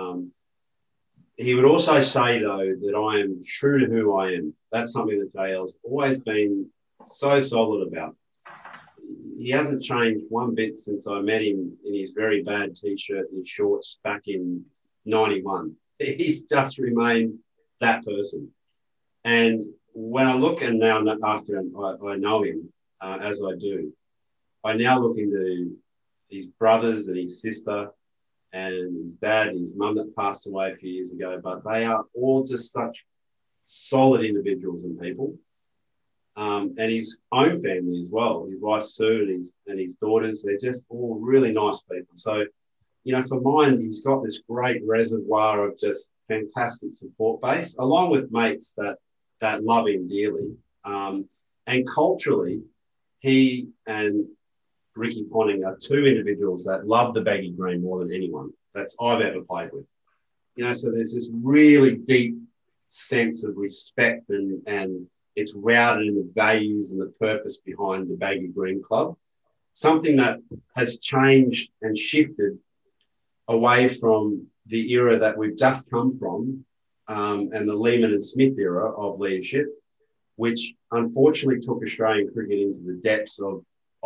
He would also say, though, that I am true to who I am. That's something that JL's always been so solid about. He hasn't changed one bit since I met him in his very bad T-shirt and his shorts back in 91. He's just remained that person. And when I look, and now after I know him, as I do, I now look into his brothers and his sister and his dad and his mum that passed away a few years ago, but they are all just such solid individuals and people. And his own family as well, his wife Sue and his daughters, they're just all really nice people. So, for mine, he's got this great reservoir of just fantastic support base, along with mates that love him dearly. And culturally, he and Ricky Ponting are two individuals that love the baggy green more than anyone that I've ever played with. So there's this really deep sense of respect and it's routed in the values and the purpose behind the Baggy Green Club, something that has changed and shifted away from the era that we've just come from and the Lehman and Smith era of leadership, which unfortunately took Australian cricket into the depths of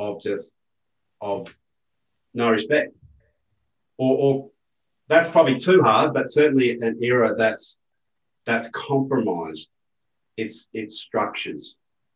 no respect. Or that's probably too hard, but certainly an era that's compromised its structures.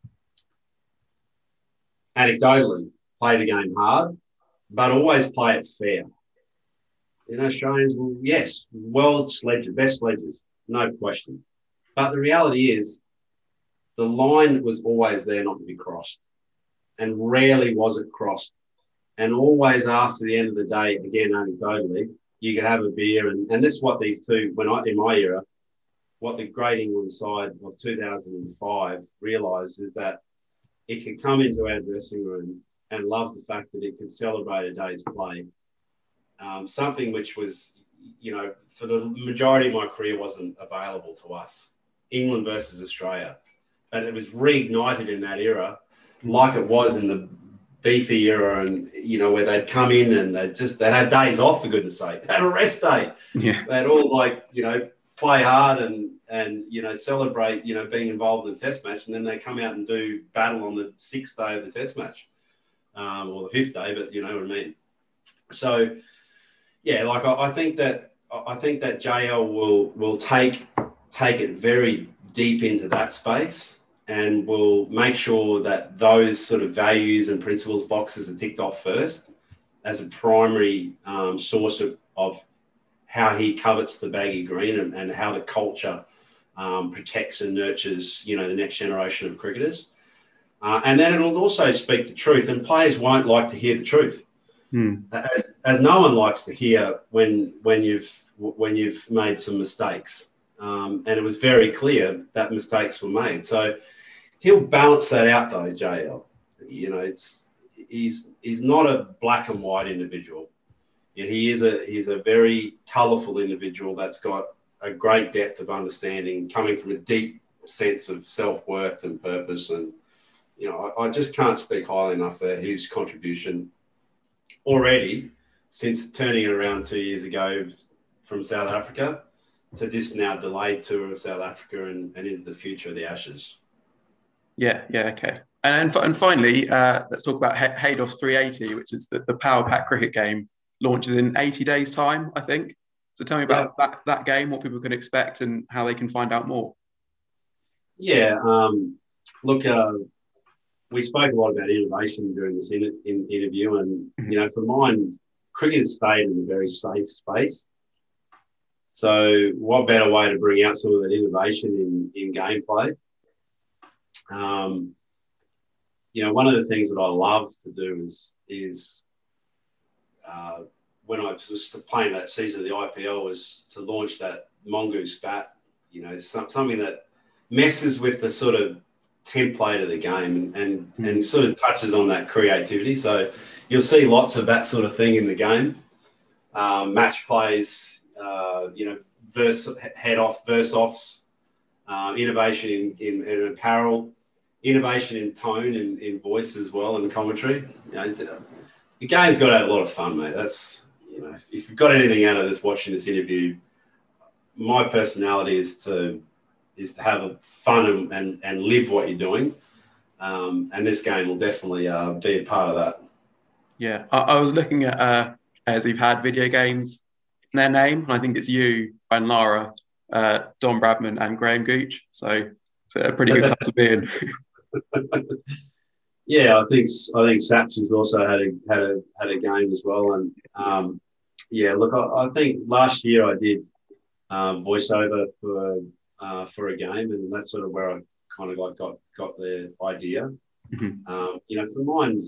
Anecdotally, play the game hard, but always play it fair. Australians, well, yes, world sledges, best sledges, no question. But the reality is the line was always there not to be crossed, and rarely was it crossed. And always after the end of the day, again, anecdotally, you could have a beer. And this is what these two, in my era, what the great England side of 2005 realised is that it could come into our dressing room and love the fact that it could celebrate a day's play. Something which was, for the majority of my career wasn't available to us. England versus Australia. But it was reignited in that era, like it was in the Beefy era, and where they'd come in and they'd have days off, for goodness sake. They had a rest day. Yeah. They'd all play hard and celebrate being involved in the test match, and then they come out and do battle on the 6th day of the test match, or the 5th day, but you know what I mean. So yeah, I think that JL will take it very deep into that space, and will make sure that those sort of values and principles boxes are ticked off first as a primary source of how he covets the baggy green and how the culture protects and nurtures, the next generation of cricketers. And then it'll also speak the truth, and players won't like to hear the truth, as no one likes to hear when you've made some mistakes. And it was very clear that mistakes were made. So he'll balance that out, though, JL. He's not a black and white individual. He's a very colourful individual that's got a great depth of understanding, coming from a deep sense of self-worth and purpose. And, I just can't speak highly enough for his contribution already since turning it around 2 years ago from South Africa to this now delayed tour of South Africa and into the future of the Ashes. Yeah, okay. And finally, let's talk about Haydos 380, which is the Power Pack cricket game, launches in 80 days' time, I think. So tell me about that game, what people can expect and how they can find out more. Yeah, look, we spoke a lot about innovation during this interview, and, for mine, cricket has stayed in a very safe space. So what better way to bring out some of that innovation in gameplay? One of the things that I love to do is when I was playing that season of the IPL was to launch that Mongoose bat, something that messes with the sort of template of the game and sort of touches on that creativity. So you'll see lots of that sort of thing in the game. Match plays, verse-offs, innovation in apparel, innovation in tone and in voice as well, and commentary. The game's got to have a lot of fun, mate. That's, if you've got anything out of this watching this interview, my personality is to have fun and live what you're doing. And this game will definitely be a part of that. Yeah, I was looking at, as we've had video games in their name, and I think it's you and Lara, Don Bradman and Graham Gooch. So it's a pretty good club to be in. Yeah, I think Saps has also had a game as well. And look, I think last year I did voiceover for a game, and that's sort of where I kind of got the idea. Mm-hmm. For mine,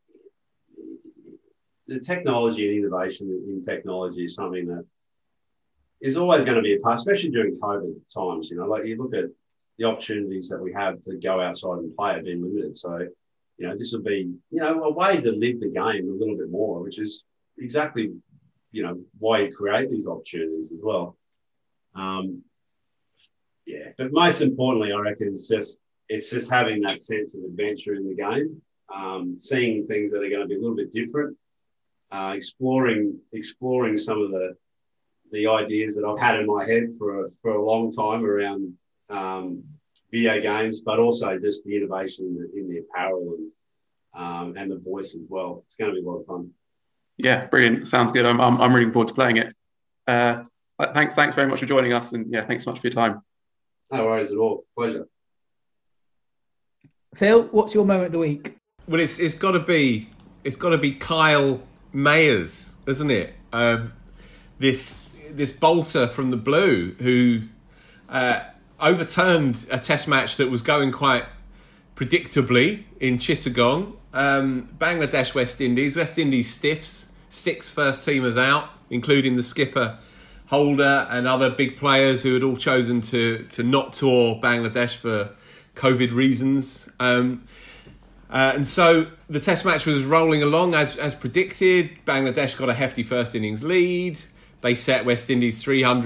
the technology and innovation in technology is something that is always going to be a part, especially during COVID times. Like you look at the opportunities that we have to go outside and play have been limited. So, this will be, a way to live the game a little bit more, which is exactly, why you create these opportunities as well. But most importantly, I reckon it's just having that sense of adventure in the game, seeing things that are going to be a little bit different, exploring some of the ideas that I've had in my head for a long time around video games, but also just the innovation in the apparel and the voice as well. It's going to be a lot of fun. Yeah, brilliant. Sounds good. I'm looking forward to playing it. Thanks very much for joining us, and thanks so much for your time. No worries at all. Pleasure. Phil, what's your moment of the week? Well, it's got to be Kyle Mayers, isn't it? This bolter from the Blue who overturned a Test match that was going quite predictably in Chittagong. Bangladesh, West Indies stiffs, 6 first-teamers out, including the skipper Holder and other big players who had all chosen to not tour Bangladesh for COVID reasons. And so the Test match was rolling along as predicted. Bangladesh got a hefty first innings lead. They set West Indies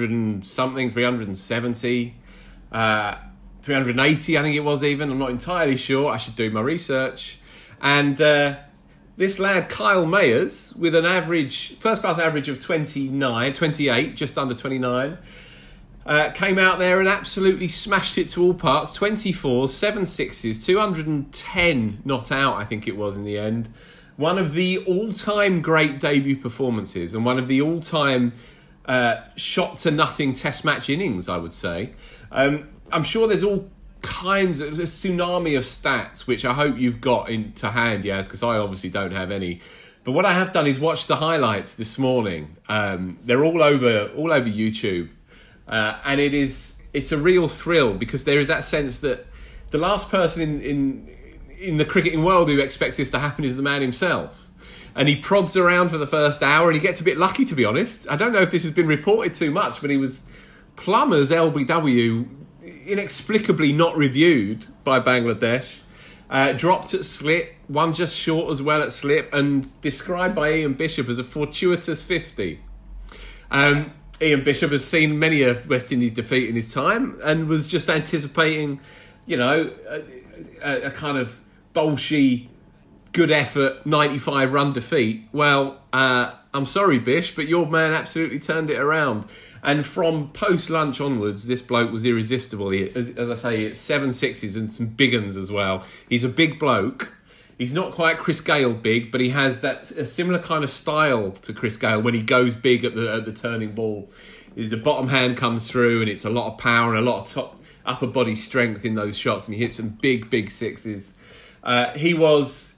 370, 380, I think it was even. I'm not entirely sure. I should do my research. And this lad, Kyle Mayers, with an first-class average of 28, just under 29, came out there and absolutely smashed it to all parts. 24s, 7 sixes, 210 not out, I think it was in the end. One of the all-time great debut performances and one of the all-time shot-to-nothing Test match innings, I would say. I'm sure there's all kinds of a tsunami of stats, which I hope you've got to hand, Yaz, because I obviously don't have any. But what I have done is watch the highlights this morning. They're all over YouTube. And it's a real thrill because there is that sense that the last person in the cricketing world who expects this to happen is the man himself. And he prods around for the first hour and he gets a bit lucky, to be honest. I don't know if this has been reported too much, but he was Plummer's LBW, inexplicably not reviewed by Bangladesh. Dropped at slip, one just short as well at slip, and described by Ian Bishop as a fortuitous 50. Ian Bishop has seen many a West Indies defeat in his time and was just anticipating, a kind of bolshy, good effort, 95 run defeat. Well, I'm sorry, Bish, but your man absolutely turned it around. And from post-lunch onwards, this bloke was irresistible. As I say, it's 7 sixes and some big uns as well. He's a big bloke. He's not quite Chris Gayle big, but he has a similar kind of style to Chris Gayle when he goes big at the turning ball. The bottom hand comes through and it's a lot of power and a lot of upper body strength in those shots, and he hits some big sixes. He was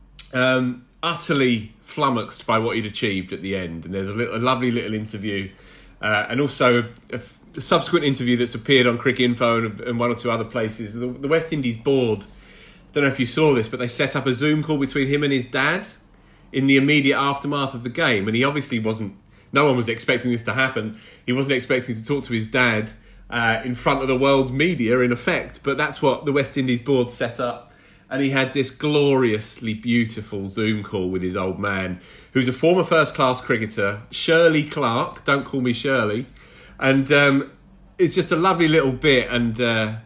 utterly flummoxed by what he'd achieved at the end, and there's a lovely little interview and also a subsequent interview that's appeared on Cricinfo and one or two other places. The West Indies board, don't know if you saw this, but they set up a Zoom call between him and his dad in the immediate aftermath of the game, and he obviously wasn't. No one was expecting this to happen. He wasn't expecting to talk to his dad in front of the world's media, in effect. But that's what the West Indies board set up. And he had this gloriously beautiful Zoom call with his old man, who's a former first-class cricketer, Shirley Clarke. Don't call me Shirley. And it's just a lovely little bit. And the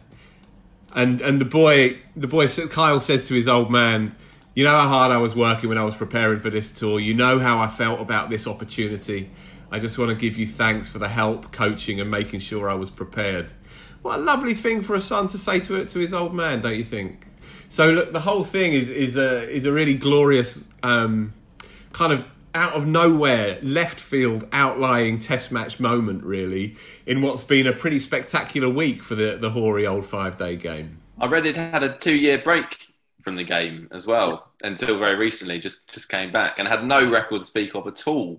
boy, Kyle says to his old man, "You know how hard I was working when I was preparing for this tour. You know how I felt about this opportunity. I just want to give you thanks for the help, coaching, and making sure I was prepared." What a lovely thing for a son to say to his old man, don't you think? So look, the whole thing is a really glorious kind of out of nowhere, left field, outlying Test match moment, really, in what's been a pretty spectacular week for the hoary old 5-day game. I read it had a 2-year break from the game as well until very recently, just came back and had no record to speak of at all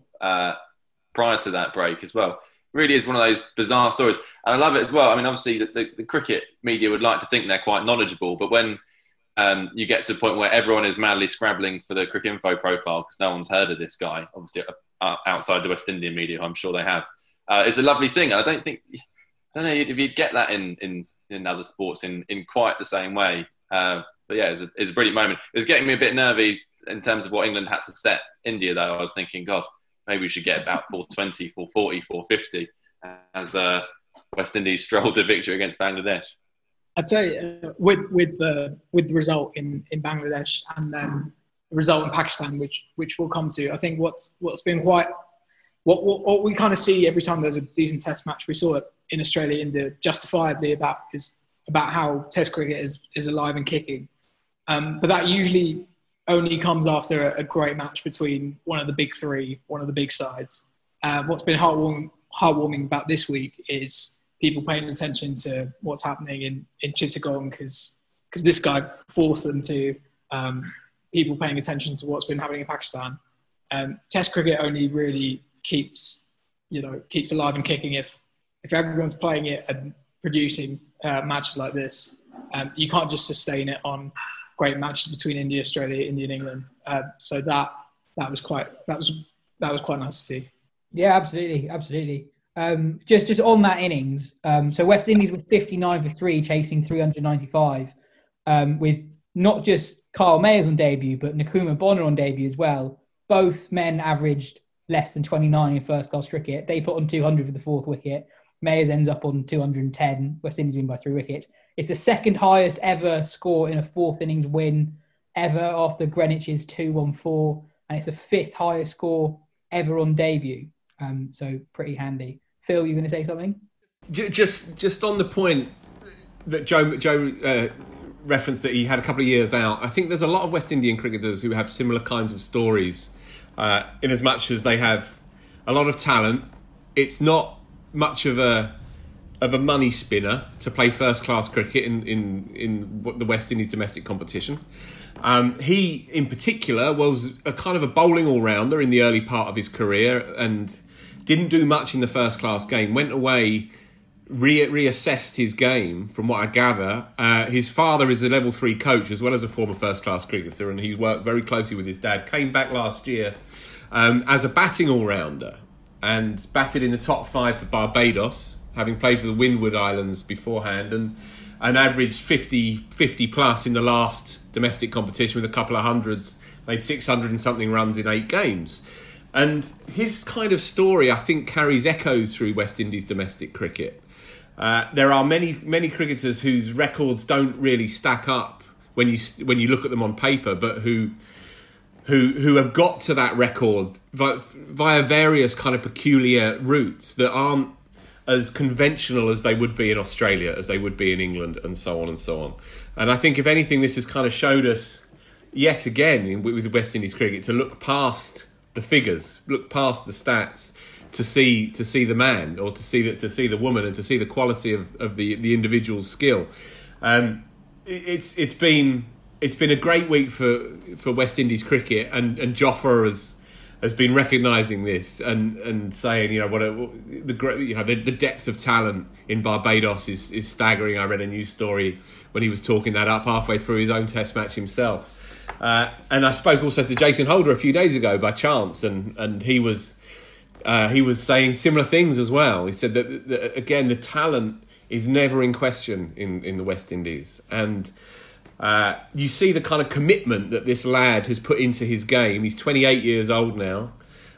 prior to that break as well. Really is one of those bizarre stories. And I love it as well. I mean, obviously the cricket media would like to think they're quite knowledgeable, but when you get to a point where everyone is madly scrabbling for the Cricinfo profile because no one's heard of this guy, obviously outside the West Indian media, I'm sure they have, it's a lovely thing. And I don't know if you'd get that in other sports in quite the same way. But yeah, it's a brilliant moment. It was getting me a bit nervy in terms of what England had to set India, though. I was thinking, God, maybe we should get about 420, 440, 450 as West Indies strolled to victory against Bangladesh. I'd say with the result in Bangladesh and then the result in Pakistan, which we'll come to, I think what's been quite what we kind of see every time there's a decent Test match. We saw it in Australia, India, justifiably about how Test cricket is alive and kicking. But that usually only comes after a great match between one of the big three, one of the big sides. What's been heartwarming about this week is people paying attention to what's happening in Chittagong because this guy forced them to. People paying attention to what's been happening in Pakistan. Test cricket only really keeps alive and kicking if everyone's playing it and producing matches like this. You can't just sustain it on great matches between India, Australia, India, and England. So that was quite nice to see. Yeah, absolutely. Just on that innings. So West Indies were 59 for 3, chasing 395, with not just Kyle Mayers on debut, but Nkrumah Bonner on debut as well. Both men averaged less than 29 in first-class cricket. They put on 200 for the fourth wicket. Mayers ends up on 210. West Indies win by 3 wickets. It's the second highest ever score in a fourth innings win ever after Greenwich's 214, and it's the 5th highest score ever on debut. So pretty handy. Phil, you going to say something? Just on the point that Joe referenced that he had a couple of years out. I think there's a lot of West Indian cricketers who have similar kinds of stories, in as much as they have a lot of talent. It's not much of a money spinner to play first class cricket in the West Indies domestic competition. He in particular was a kind of a bowling all-rounder in the early part of his career and didn't do much in the first class game. Went away, reassessed his game from what I gather. His father is a level 3 coach as well as a former first class cricketer, and he worked very closely with his dad. Came back last year as a batting all-rounder and batted in the top 5 for Barbados, having played for the Windward Islands beforehand, and averaged 50 plus in the last domestic competition with a couple of hundreds, made 600 and something runs in 8 games. And his kind of story, I think, carries echoes through West Indies domestic cricket. There are many cricketers whose records don't really stack up when you look at them on paper, but who have got to that record via various kind of peculiar routes that aren't as conventional as they would be in Australia, as they would be in England, and so on and so on. And I think, if anything, this has kind of showed us yet again with West Indies cricket to look past the figures, look past the stats, to see the man, or to see the woman, and to see the quality of the individual's skill. It's been a great week for West Indies cricket, and Jofra has been recognising this and saying, the depth of talent in Barbados is staggering. I read a news story when he was talking that up halfway through his own Test match himself. And I spoke also to Jason Holder a few days ago by chance, and he was saying similar things as well. He said that again, the talent is never in question in the West Indies, and you see the kind of commitment that this lad has put into his game. He's 28 years old now,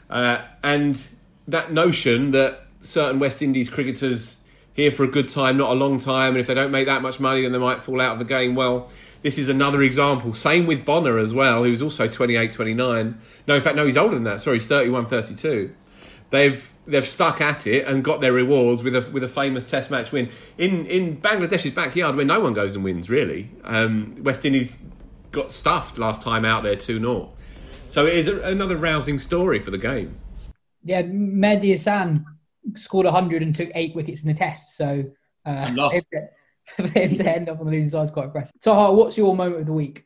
and that notion that certain West Indies cricketers here for a good time, not a long time, and if they don't make that much money, then they might fall out of the game. Well, this is another example. Same with Bonner as well, who's also 28, 29. No, in fact, no, he's older than that. Sorry, he's 31, 32. They've stuck at it and got their rewards with a famous Test match win in Bangladesh's backyard, where no one goes and wins really. West Indies got stuffed last time out there 2-0. So it is another rousing story for the game. Yeah, Mehdi Hassan scored 100 and took 8 wickets in the Test. So lost. For him to end up on the losing side is quite impressive. Taha, what's your moment of the week?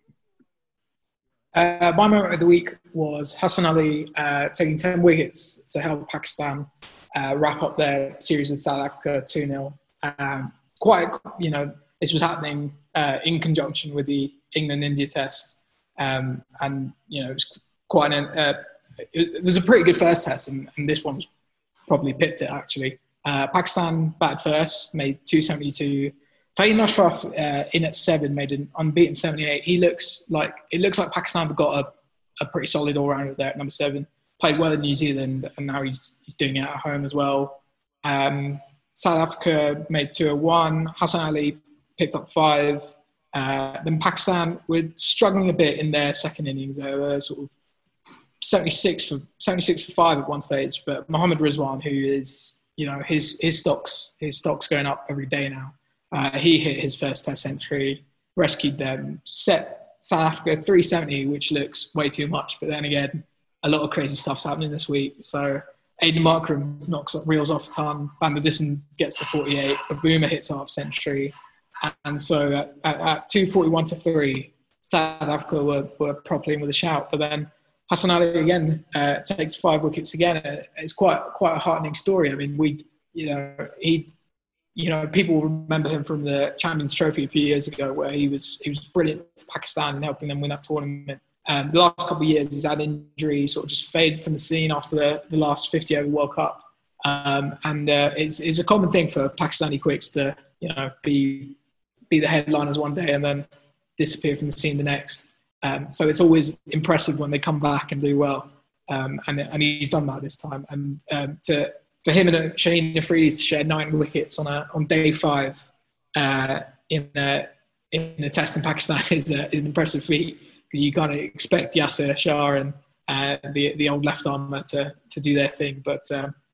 My moment of the week was Hassan Ali taking 10 wickets to help Pakistan wrap up their series with South Africa 2-0. This was happening in conjunction with the England-India Test. It was quite it was a pretty good first Test, and this one was probably pipped it, actually. Pakistan batted first, made 272. Fahim Ashraf in at 7 made an unbeaten 78. It looks like Pakistan have got a pretty solid all-rounder there at number 7. Played well in New Zealand, and now he's doing it at home as well. South Africa made 201. Hassan Ali picked up 5. Then Pakistan were struggling a bit in their second innings. They were sort of 76 for 5 at one stage. But Mohammad Rizwan, who is, his stock's going up every day now. He hit his first Test century, rescued them, set South Africa 370, which looks way too much. But then again, a lot of crazy stuff's happening this week. So Aiden Markram reels off a ton. Van der Dissen gets to 48. Bavuma hits half century. And so at 241 for 3, South Africa were properly in with a shout. But then Hassan Ali again takes 5 wickets again. It's quite a heartening story. I mean, people remember him from the Champions Trophy a few years ago, where he was brilliant for Pakistan and helping them win that tournament. The last couple of years, he's had injuries, sort of just faded from the scene after the last 50 over World Cup. It's a common thing for Pakistani quicks to be the headliners one day and then disappear from the scene the next. So it's always impressive when they come back and do well. And he's done that this time. And for him and Shaheen Afridi to share 9 wickets on day 5 in a Test in Pakistan is an impressive feat. You kind of expect Yasir Shah and the old left armer to do their thing, but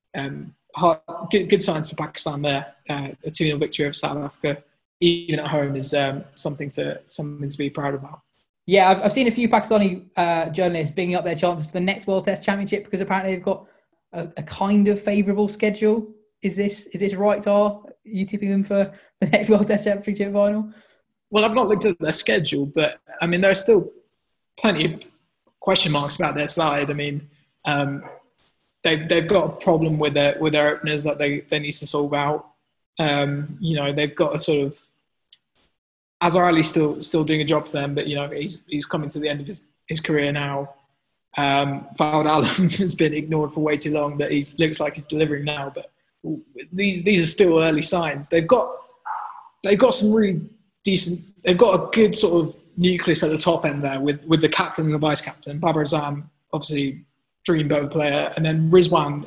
good signs for Pakistan there. A 2-0 victory over South Africa, even at home, is something to be proud about. Yeah, I've seen a few Pakistani journalists bringing up their chances for the next World Test Championship because apparently they've got a kind of favourable schedule. Is this right, Tar? Are you tipping them for the next World Test Championship final? Well, I've not looked at their schedule, but I mean, there are still plenty of question marks about their side. I mean, they've got a problem with their openers that they need to solve out. They've got a sort of Azhar Ali still doing a job for them, but he's coming to the end of his career now. Fawad Alam has been ignored for way too long, but he looks like he's delivering now. But these are still early signs. They've got some really decent. They've got a good sort of nucleus at the top end there with the captain and the vice captain. Babar Azam, obviously dreamboat player. And then Rizwan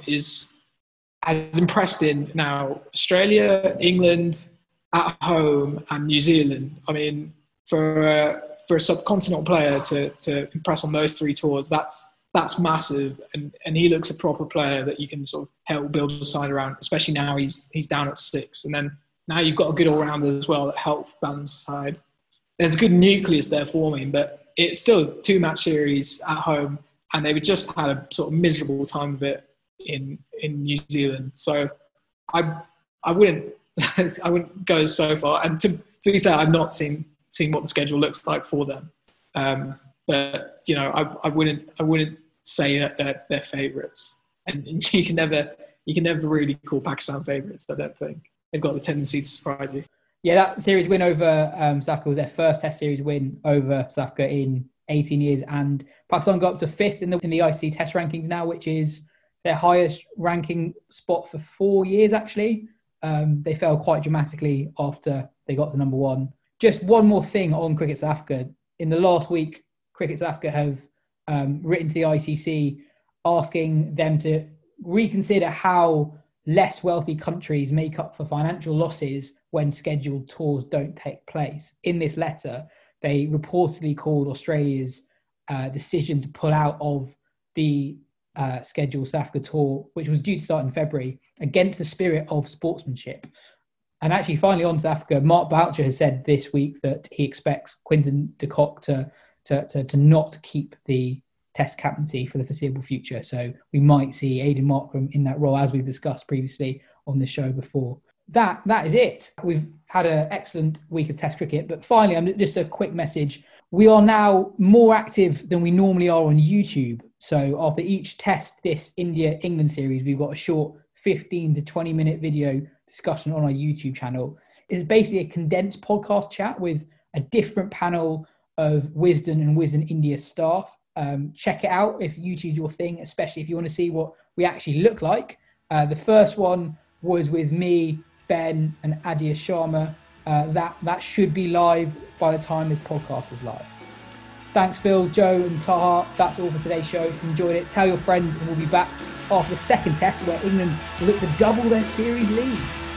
has impressed in now Australia, England, at home, and New Zealand. I mean, for a subcontinental player to impress on those 3 tours, that's massive. And he looks a proper player that you can sort of help build a side around, especially now he's down at 6. And then now you've got a good all-rounder as well that helps balance the side. There's a good nucleus there forming, but it's still a 2-match series at home, and they just had a sort of miserable time of it in New Zealand. So I wouldn't go so far. And to be fair, I've not seen what the schedule looks like for them. But you know, I wouldn't say that they're favourites. And you can never really call Pakistan favourites. I don't think they've got the tendency to surprise you. Yeah, that series win over South Africa was their first Test series win over South Africa in 18 years, and Pakistan got up to 5th in the ICC Test rankings now, which is their highest ranking spot for 4 years. Actually, they fell quite dramatically after they got the number 1. Just one more thing on Cricket South Africa. In the last week, Cricket South Africa have written to the ICC asking them to reconsider how less wealthy countries make up for financial losses when scheduled tours don't take place. In this letter, they reportedly called Australia's decision to pull out of the scheduled South Africa tour, which was due to start in February, against the spirit of sportsmanship. And actually, finally on South Africa, Mark Boucher has said this week that he expects Quinton de Kock to not keep the Test captaincy for the foreseeable future. So we might see Aidan Markram in that role, as we've discussed previously on the show before. That is it. We've had an excellent week of Test cricket, but finally, just a quick message. We are now more active than we normally are on YouTube. So after each Test, this India-England series, we've got a short 15 to 20 minute video discussion on our YouTube channel. It's basically a condensed podcast chat with a different panel of Wisden and Wisden India staff. Check it out if YouTube's your thing, especially if you want to see what we actually look like. The first one was with me, Ben, and Adia Sharma. That should be live by the time this podcast is live. Thanks, Phil, Joe, and Taha. That's all for today's show. If you enjoyed it, tell your friends, and we'll be back after the second Test where England will look to double their series lead.